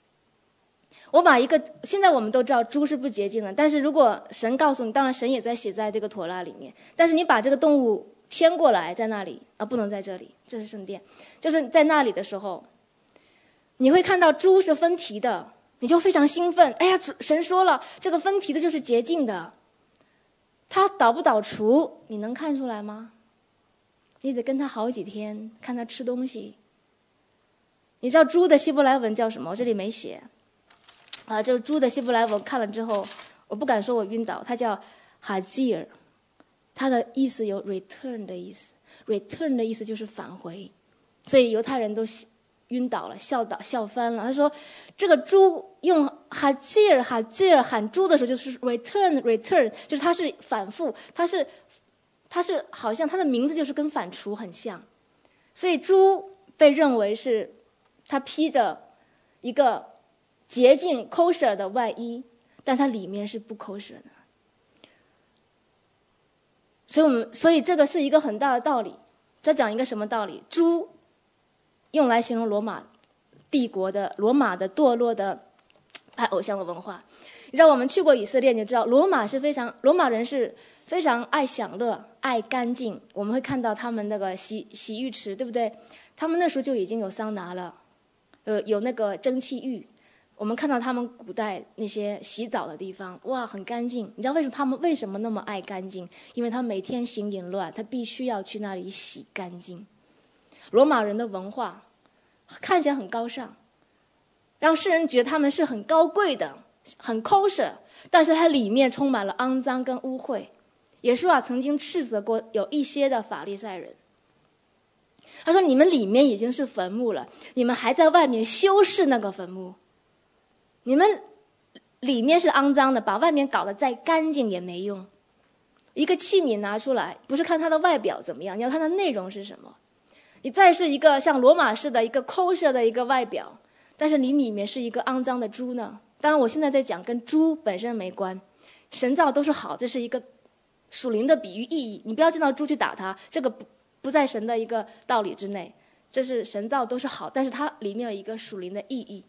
现在我们都知道猪是不洁净的，但是如果神告诉你，当然神也在写在这个妥拉里面，但是你把这个动物牵过来在那里不能在这里，这是圣殿，就是在那里的时候，你会看到猪是分蹄的，你就非常兴奋。哎呀，神说了，这个分蹄的就是洁净的。它倒不倒除，你能看出来吗？你得跟他好几天，看他吃东西。你知道猪的希伯来文叫什么？我这里没写。这个猪的希伯来文看了之后，我不敢说我晕倒。它叫哈基尔，它的意思有 return 的意思。return 的意思就是返回，所以犹太人都晕倒了，笑翻了。他说这个猪用哈吉尔喊猪的时候，就是 return， 就是它是反复，它是好像它的名字就是跟反刍很像，所以猪被认为是它披着一个洁净 kosher 的外衣，但它里面是不 kosher 的。所以这个是一个很大的道理。再讲一个什么道理？猪用来形容罗马帝国的罗马的堕落的爱偶像的文化。你知道我们去过以色列，你知道罗马人是非常爱享乐、爱干净。我们会看到他们那个洗浴池，对不对？他们那时候就已经有桑拿了，有那个蒸汽浴。我们看到他们古代那些洗澡的地方，哇，很干净。你知道他们为什么那么爱干净？因为他每天行淫乱，他必须要去那里洗干净。罗马人的文化看起来很高尚，让世人觉得他们是很高贵的，很 kosher， 但是它里面充满了肮脏跟污秽。耶稣曾经斥责过有一些的法利赛人，他说你们里面已经是坟墓了，你们还在外面修饰那个坟墓。你们里面是肮脏的，把外面搞得再干净也没用。一个器皿拿出来，不是看它的外表怎么样，你要看它内容是什么。你再是一个像罗马式的一个 kosher 的一个外表，但是你里面是一个肮脏的猪呢？当然我现在在讲跟猪本身没关，神造都是好，这是一个属灵的比喻意义。你不要见到猪去打它，这个不在神的一个道理之内。这是神造都是好，但是它里面有一个属灵的意义。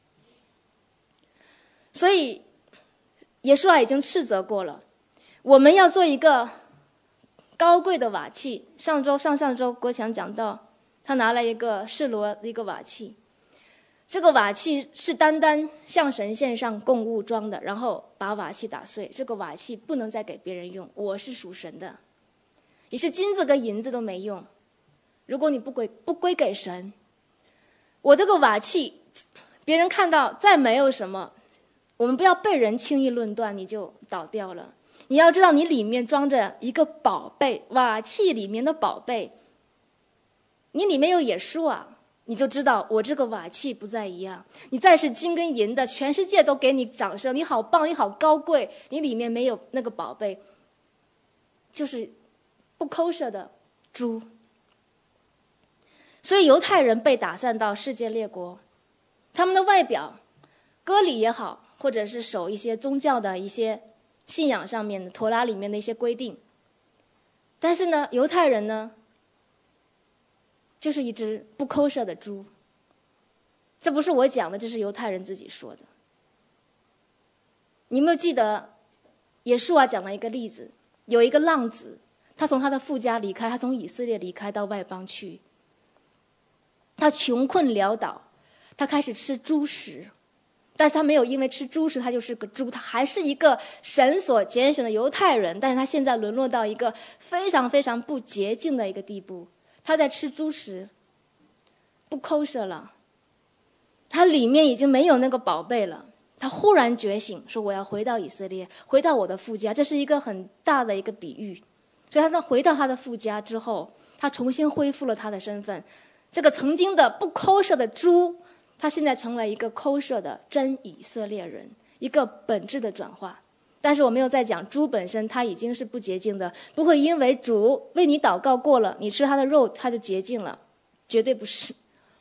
所以耶稣已经斥责过了，我们要做一个高贵的瓦器。上上周国强讲到，他拿了一个示罗的一个瓦器，这个瓦器是单单向神献上供物装的，然后把瓦器打碎。这个瓦器不能再给别人用，我是属神的。你是金子跟银子都没用，如果你不归给神，我这个瓦器别人看到再没有什么，我们不要被人轻易论断，你就倒掉了。你要知道你里面装着一个宝贝，瓦器里面的宝贝，你里面有耶稣你就知道我这个瓦器不再一样。你再是金跟银的，全世界都给你掌声，你好棒，你好高贵，你里面没有那个宝贝，就是不kosher的猪。所以犹太人被打散到世界列国，他们的外表割礼也好，或者是守一些宗教的一些信仰上面的妥拉里面的一些规定，但是呢，犹太人呢，就是一只不kosher的猪。这不是我讲的，这是犹太人自己说的。你有没有记得耶稣讲了一个例子？有一个浪子，他从他的父家离开，他从以色列离开到外邦去，他穷困潦倒，他开始吃猪食。但是他没有因为吃猪食他就是个猪，他还是一个神所拣选的犹太人，但是他现在沦落到一个非常非常不洁净的一个地步。他在吃猪食，不kosher了，他里面已经没有那个宝贝了。他忽然觉醒，说我要回到以色列，回到我的父家。这是一个很大的一个比喻。所以他回到他的父家之后，他重新恢复了他的身份。这个曾经的不kosher的猪，他现在成为一个kosher的真以色列人，一个本质的转化。但是我没有在讲猪本身它已经是不洁净的，不会因为主为你祷告过了，你吃他的肉他就洁净了，绝对不是。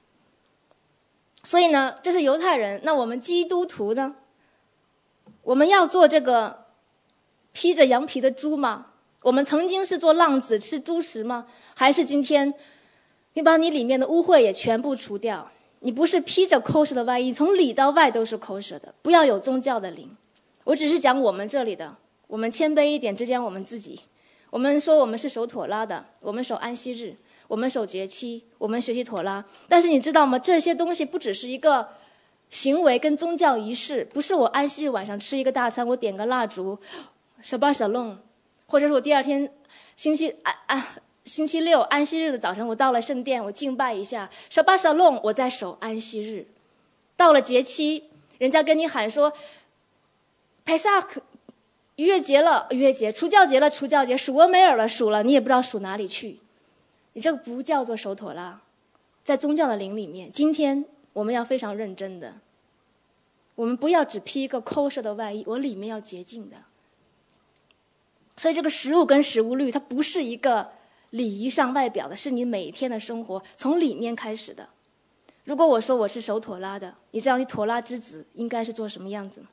所以呢，这是犹太人。那我们基督徒呢，我们要做这个披着羊皮的猪吗？我们曾经是做浪子吃猪食吗？还是今天你把你里面的污秽也全部除掉，你不是披着kosher的外衣，从里到外都是kosher的。不要有宗教的灵。我只是讲我们这里的，我们谦卑一点，只讲我们自己。我们说我们是守妥拉的，我们守安息日，我们守节期，我们学习妥拉。但是你知道吗？这些东西不只是一个行为跟宗教仪式，不是我安息日晚上吃一个大餐，我点个蜡烛 Shabbat Shalom， 或者是我第二天星期六安息日的早晨，我到了圣殿，我敬拜一下 Shabbat Shalom， 我在守安息日。到了节期，人家跟你喊说Pesach 逾越节了，逾越节；除酵节了，除酵节；属俄梅尔了，属了，你也不知道属哪里去。你这个不叫做守妥拉， 在宗教的灵里面，今天我们要非常认真的，我们不要只披一个kosher的外衣，我里面要洁净的。所以这个食物跟食物律，它不是一个礼仪上外表的，是你每天的生活从里面开始的。如果我说我是守妥拉的，你知道你妥拉之子应该是做什么样子吗？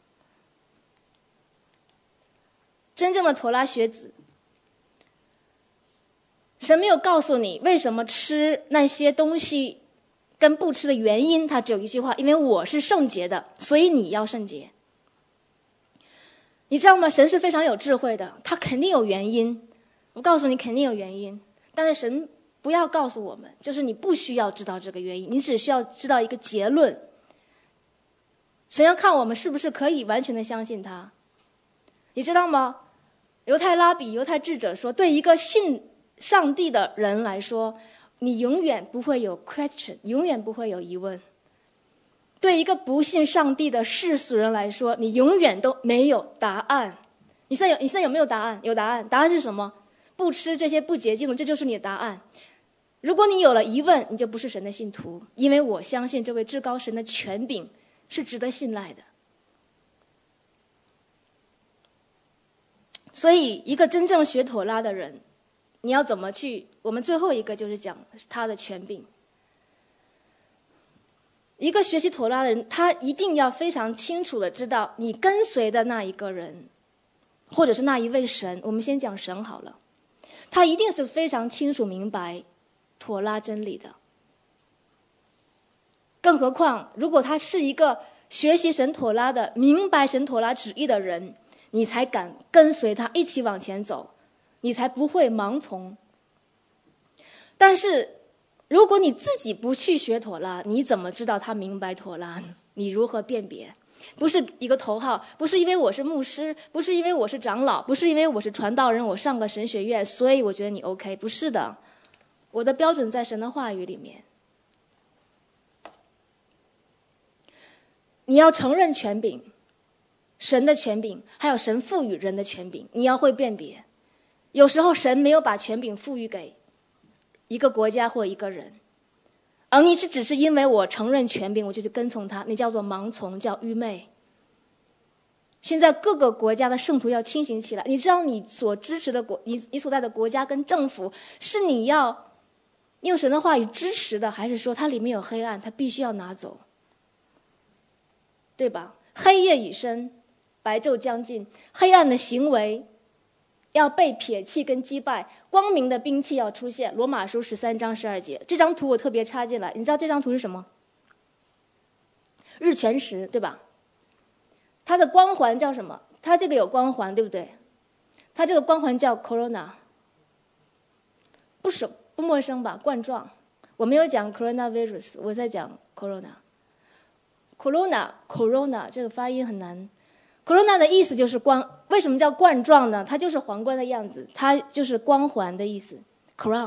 真正的妥拉学子，神没有告诉你为什么吃那些东西跟不吃的原因，他只有一句话：因为我是圣洁的，所以你要圣洁。你知道吗？神是非常有智慧的，他肯定有原因。我告诉你，肯定有原因。但是神不要告诉我们，就是你不需要知道这个原因，你只需要知道一个结论。神要看我们是不是可以完全的相信他。你知道吗？犹太拉比、犹太智者说，对一个信上帝的人来说，你永远不会有 question， 永远不会有疑问。对一个不信上帝的世俗人来说，你永远都没有答案。你现在有没有答案？有答案。答案是什么？不吃这些不洁净的，这就是你的答案。如果你有了疑问，你就不是神的信徒，因为我相信这位至高神的权柄是值得信赖的。所以一个真正学妥拉的人，你要怎么去，我们最后一个就是讲他的权柄。一个学习妥拉的人，他一定要非常清楚的知道你跟随的那一个人，或者是那一位神，我们先讲神好了，他一定是非常清楚明白妥拉真理的。更何况如果他是一个学习神妥拉的，明白神妥拉旨意的人，你才敢跟随他一起往前走，你才不会盲从。但是如果你自己不去学妥拉，你怎么知道他明白妥拉呢？你如何辨别？不是一个头号，不是因为我是牧师，不是因为我是长老，不是因为我是传道人，我上个神学院，所以我觉得你 OK。 不是的，我的标准在神的话语里面。你要承认权柄，神的权柄，还有神赋予人的权柄，你要会辨别。有时候神没有把权柄赋予给一个国家或一个人，而你只是因为我承认权柄，我就去跟从他，你叫做盲从，叫愚昧。现在各个国家的圣徒要清醒起来，你知道你所支持的你所在的国家跟政府，是你要用神的话语支持的，还是说它里面有黑暗，它必须要拿走？对吧？黑夜已深，白昼将近，黑暗的行为要被撇弃跟击败，光明的兵器要出现。罗马书13章12节，这张图我特别插进来，你知道这张图是什么？日全食，对吧？它的光环叫什么？它这个有光环，对不对？它这个光环叫 corona， 不陌生吧？冠状。我没有讲 coronavirus， 我在讲 corona。corona 这个发音很难。corona 的意思就是光，为什么叫冠状呢？它就是皇冠的样子，它就是光环的意思 crown。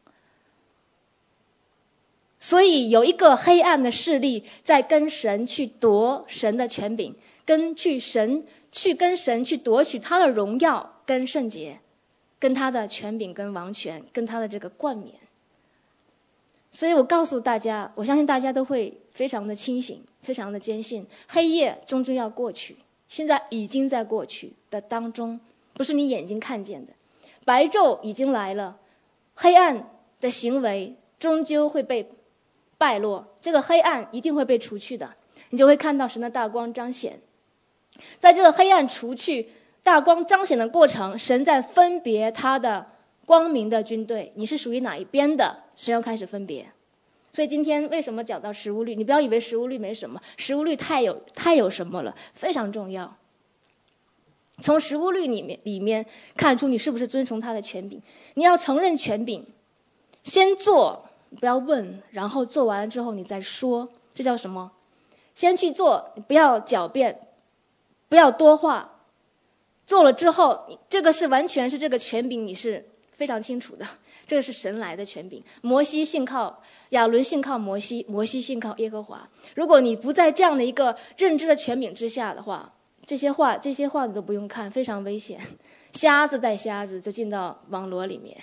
所以有一个黑暗的势力在跟神去夺神的权柄，跟神去夺取他的荣耀跟圣洁，跟他的权柄跟王权，跟他的这个冠冕。所以我告诉大家，我相信大家都会非常的清醒，非常的坚信，黑夜终究要过去，现在已经在过去的当中，不是你眼睛看见的。白昼已经来了，黑暗的行为终究会被败落，这个黑暗一定会被除去的，你就会看到神的大光彰显。在这个黑暗除去、大光彰显的过程，神在分别他的光明的军队，你是属于哪一边的，神要开始分别。所以今天为什么讲到食物律，你不要以为食物律没什么，食物律太有什么了，非常重要。从食物律里面看出你是不是遵从他的权柄，你要承认权柄，先做，不要问，然后做完了之后你再说，这叫什么？先去做，不要狡辩，不要多话。做了之后，这个是完全是这个权柄，你是非常清楚的，这个是神来的权柄。摩西信靠亚伦，信靠摩西，摩西信靠耶和华。如果你不在这样的一个认知的权柄之下的话，这些话你都不用看，非常危险。瞎子带瞎子就进到网罗里面。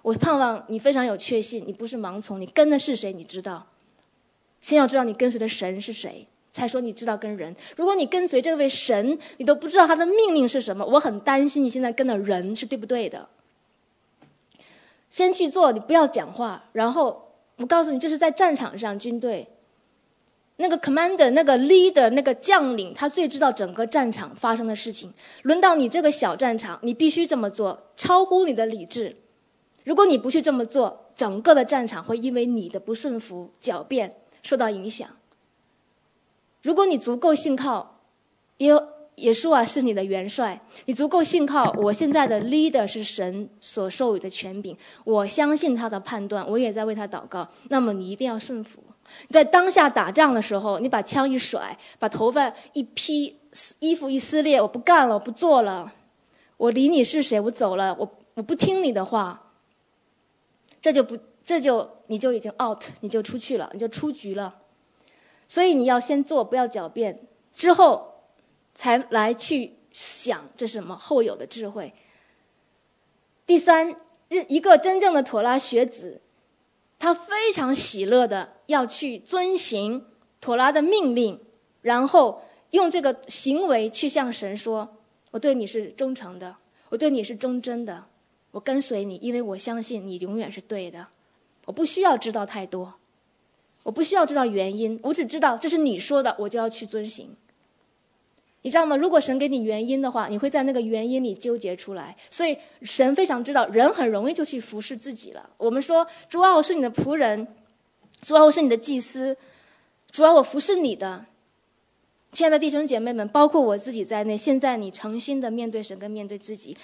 我盼望你非常有确信，你不是盲从，你跟的是谁你知道。先要知道你跟随的神是谁，才说你知道跟人。如果你跟随这位神，你都不知道他的命令是什么，我很担心你现在跟的人是对不对的。先去做，你不要讲话。然后我告诉你，这是在战场上，军队那个 commander 那个 leader 那个将领，他最知道整个战场发生的事情。轮到你这个小战场，你必须这么做，超乎你的理智。如果你不去这么做，整个的战场会因为你的不顺服狡辩受到影响。如果你足够信靠耶稣啊是你的元帅，你足够信靠我现在的 leader 是神所授予的权柄，我相信他的判断，我也在为他祷告，那么你一定要顺服。在当下打仗的时候，你把枪一甩，把头发一披，衣服一撕裂，我不干了，我不做了，我理你是谁，我走了，我不听你的话，这就你就已经 out， 你就出去了，你就出局了。所以你要先做，不要狡辩，之后才来去想这是什么后有的智慧。第三，一个真正的妥拉学子，他非常喜乐的要去遵行妥拉的命令，然后用这个行为去向神说，我对你是忠诚的，我对你是忠贞的，我跟随你，因为我相信你永远是对的。我不需要知道太多，我不需要知道原因，我只知道这是你说的，我就要去遵行。你知道吗？如果神给你原因的话，你会在那个原因里纠结出来。所以神非常知道人很容易就去服侍自己了。我们说主啊，我是你的仆人，主啊，我是你的祭司，主啊，我服侍你的。亲爱的弟兄姐妹们，包括我自己在内，现在你诚心的面对神跟面对自己，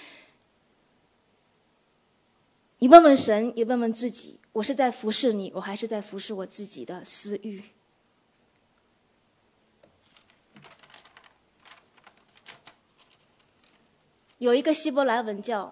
你问问神，也问问自己，我是在服侍你，我还是在服侍我自己的私欲？有一个希伯来文叫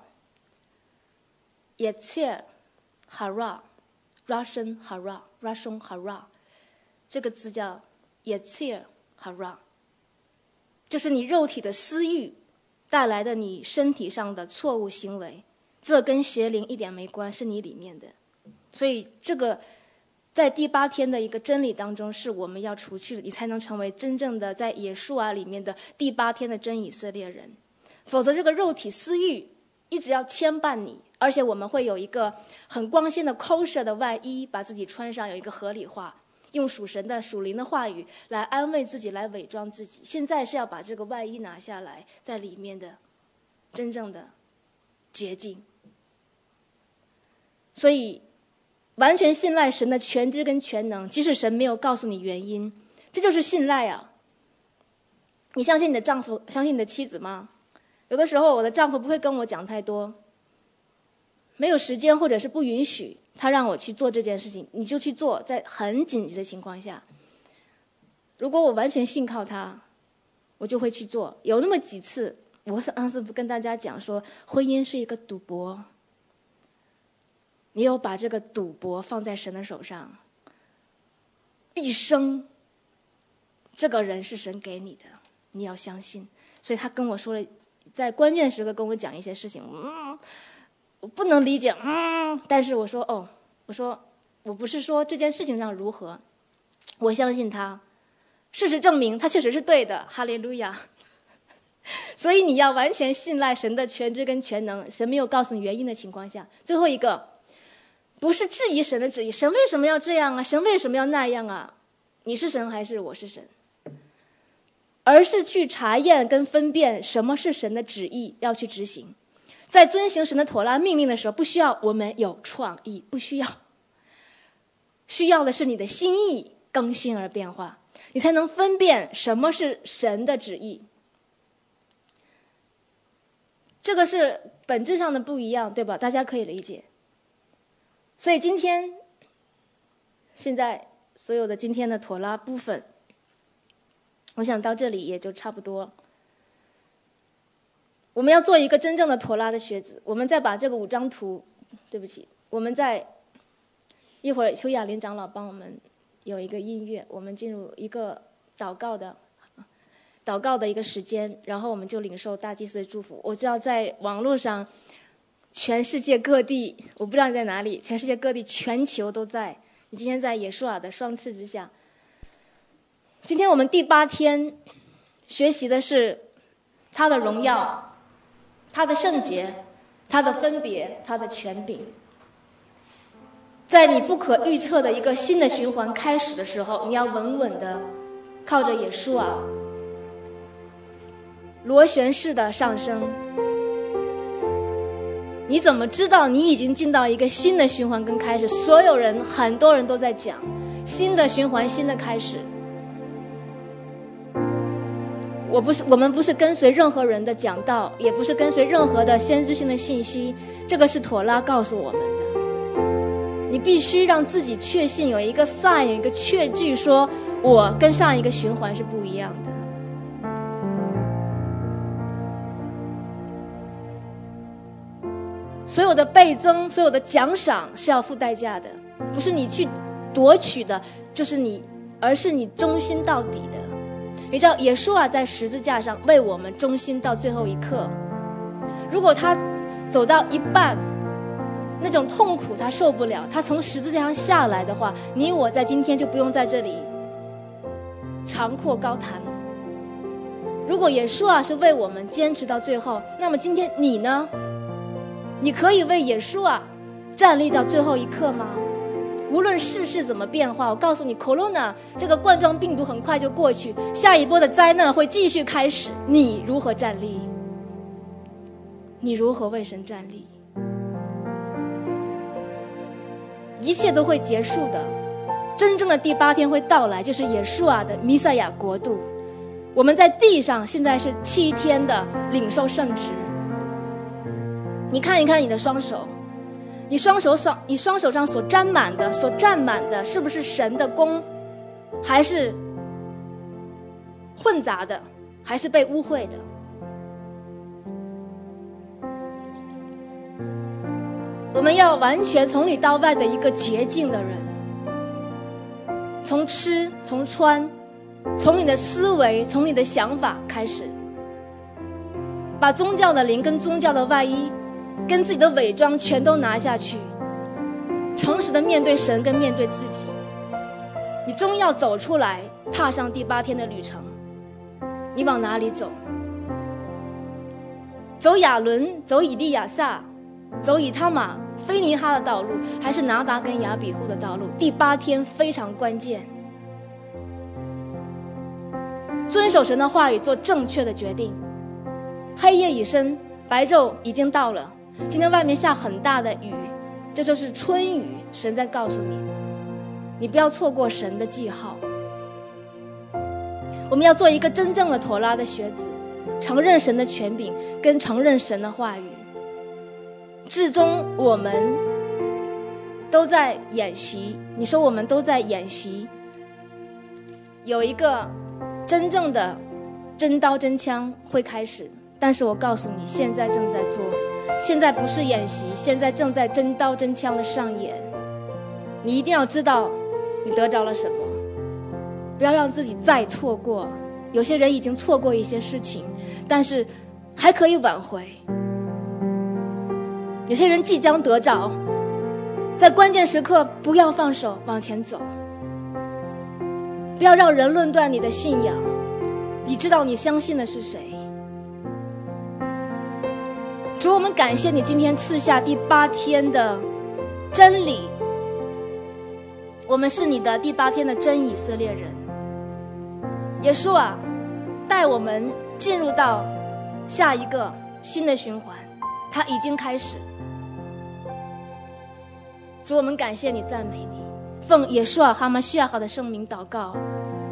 Yetzer Hara Rashon Hara， 这个字叫 Yetzer Hara， 就是你肉体的私欲带来的你身体上的错误行为，这跟邪灵一点没关，是你里面的。所以这个在第8天的一个真理当中是我们要除去的，你才能成为真正的在耶稣啊里面的第8天的真以色列人。否则这个肉体私欲一直要牵绊你，而且我们会有一个很光鲜的 kosher 的外衣把自己穿上，有一个合理化，用属神的属灵的话语来安慰自己，来伪装自己。现在是要把这个外衣拿下来，在里面的真正的洁净。所以完全信赖神的全知跟全能，即使神没有告诉你原因，这就是信赖啊。你相信你的丈夫，相信你的妻子吗？有的时候我的丈夫不会跟我讲太多，没有时间或者是不允许他让我去做这件事情，你就去做，在很紧急的情况下。如果我完全信靠他，我就会去做。有那么几次，我上次跟大家讲说，婚姻是一个赌博，你有把这个赌博放在神的手上，一生这个人是神给你的，你要相信。所以他跟我说了，在关键时刻跟我讲一些事情，我不能理解，但是我说我不是说这件事情上如何，我相信他，事实证明他确实是对的，哈利路亚。所以你要完全信赖神的全知跟全能，神没有告诉你原因的情况下。最后一个，不是质疑神的旨意，神为什么要这样啊？神为什么要那样啊？你是神还是我是神？而是去查验跟分辨什么是神的旨意，要去执行。在遵行神的妥拉命令的时候，不需要我们有创意，不需要，需要的是你的心意更新而变化，你才能分辨什么是神的旨意。这个是本质上的不一样，对吧？大家可以理解。所以现在所有的今天的妥拉部分，我想到这里也就差不多。我们要做一个真正的妥拉的学子，我们再把这个5张图，对不起，我们再一会儿邱雅琳长老帮我们有一个音乐，我们进入一个祷告的一个时间，然后我们就领受大祭司的祝福。我知道在网络上全世界各地，我不知道你在哪里，全世界各地，全球都在。你今天在耶稣的双翅之下。今天我们第8天学习的是他的荣耀，他的圣洁，他的分别，他的权柄。在你不可预测的一个新的循环开始的时候，你要稳稳的靠着耶稣螺旋式的上升。你怎么知道你已经进到一个新的循环跟开始？所有人，很多人都在讲新的循环，新的开始。我们不是跟随任何人的讲道，也不是跟随任何的先知性的信息，这个是妥拉告诉我们的。你必须让自己确信，有一个 sign， 有一个确据，说我跟上一个循环是不一样的。所有的倍增，所有的奖赏是要付代价的，不是你去夺取的，而是你忠心到底的。你知道耶稣在十字架上为我们忠心到最后一刻，如果他走到一半，那种痛苦他受不了，他从十字架上下来的话，你我在今天就不用在这里长阔高谈。如果耶稣是为我们坚持到最后，那么今天你呢？你可以为耶稣站立到最后一刻吗？无论世事怎么变化，我告诉你 Corona 这个冠状病毒很快就过去，下一波的灾难会继续开始，你如何站立？你如何为神站立？一切都会结束的，真正的第8天会到来，就是耶稣的弥赛亚国度。我们在地上现在是7天的领受圣职。你看一看你的双手，你双手上所沾满的、所占满的，是不是神的功，还是混杂的，还是被污秽的？我们要完全从里到外的一个洁净的人，从吃，从穿，从你的思维，从你的想法开始，把宗教的灵跟宗教的外衣跟自己的伪装全都拿下去，诚实的面对神跟面对自己。你终要走出来，踏上第8天的旅程。你往哪里走？走亚伦，走以利亚撒，走以他玛、菲尼哈的道路，还是拿达跟亚比户的道路？第8天非常关键，遵守神的话语，做正确的决定。黑夜已深，白昼已经到了。今天外面下很大的雨，这就是春雨，神在告诉你，你不要错过神的记号。我们要做一个真正的妥拉的学子，承认神的权柄跟承认神的话语。至终我们都在演习，你说我们都在演习，有一个真正的真刀真枪会开始，但是我告诉你，现在正在做，现在不是演习，现在正在真刀真枪的上演。你一定要知道你得着了什么，不要让自己再错过。有些人已经错过一些事情，但是还可以挽回。有些人即将得着，在关键时刻不要放手，往前走。不要让人论断你的信仰，你知道你相信的是谁。主，我们感谢你今天赐下第8天的真理，我们是你的第8天的真以色列人。耶稣带我们进入到下一个新的循环，它已经开始。主，我们感谢你，赞美你，奉耶稣哈玛西亚哈的圣名祷告，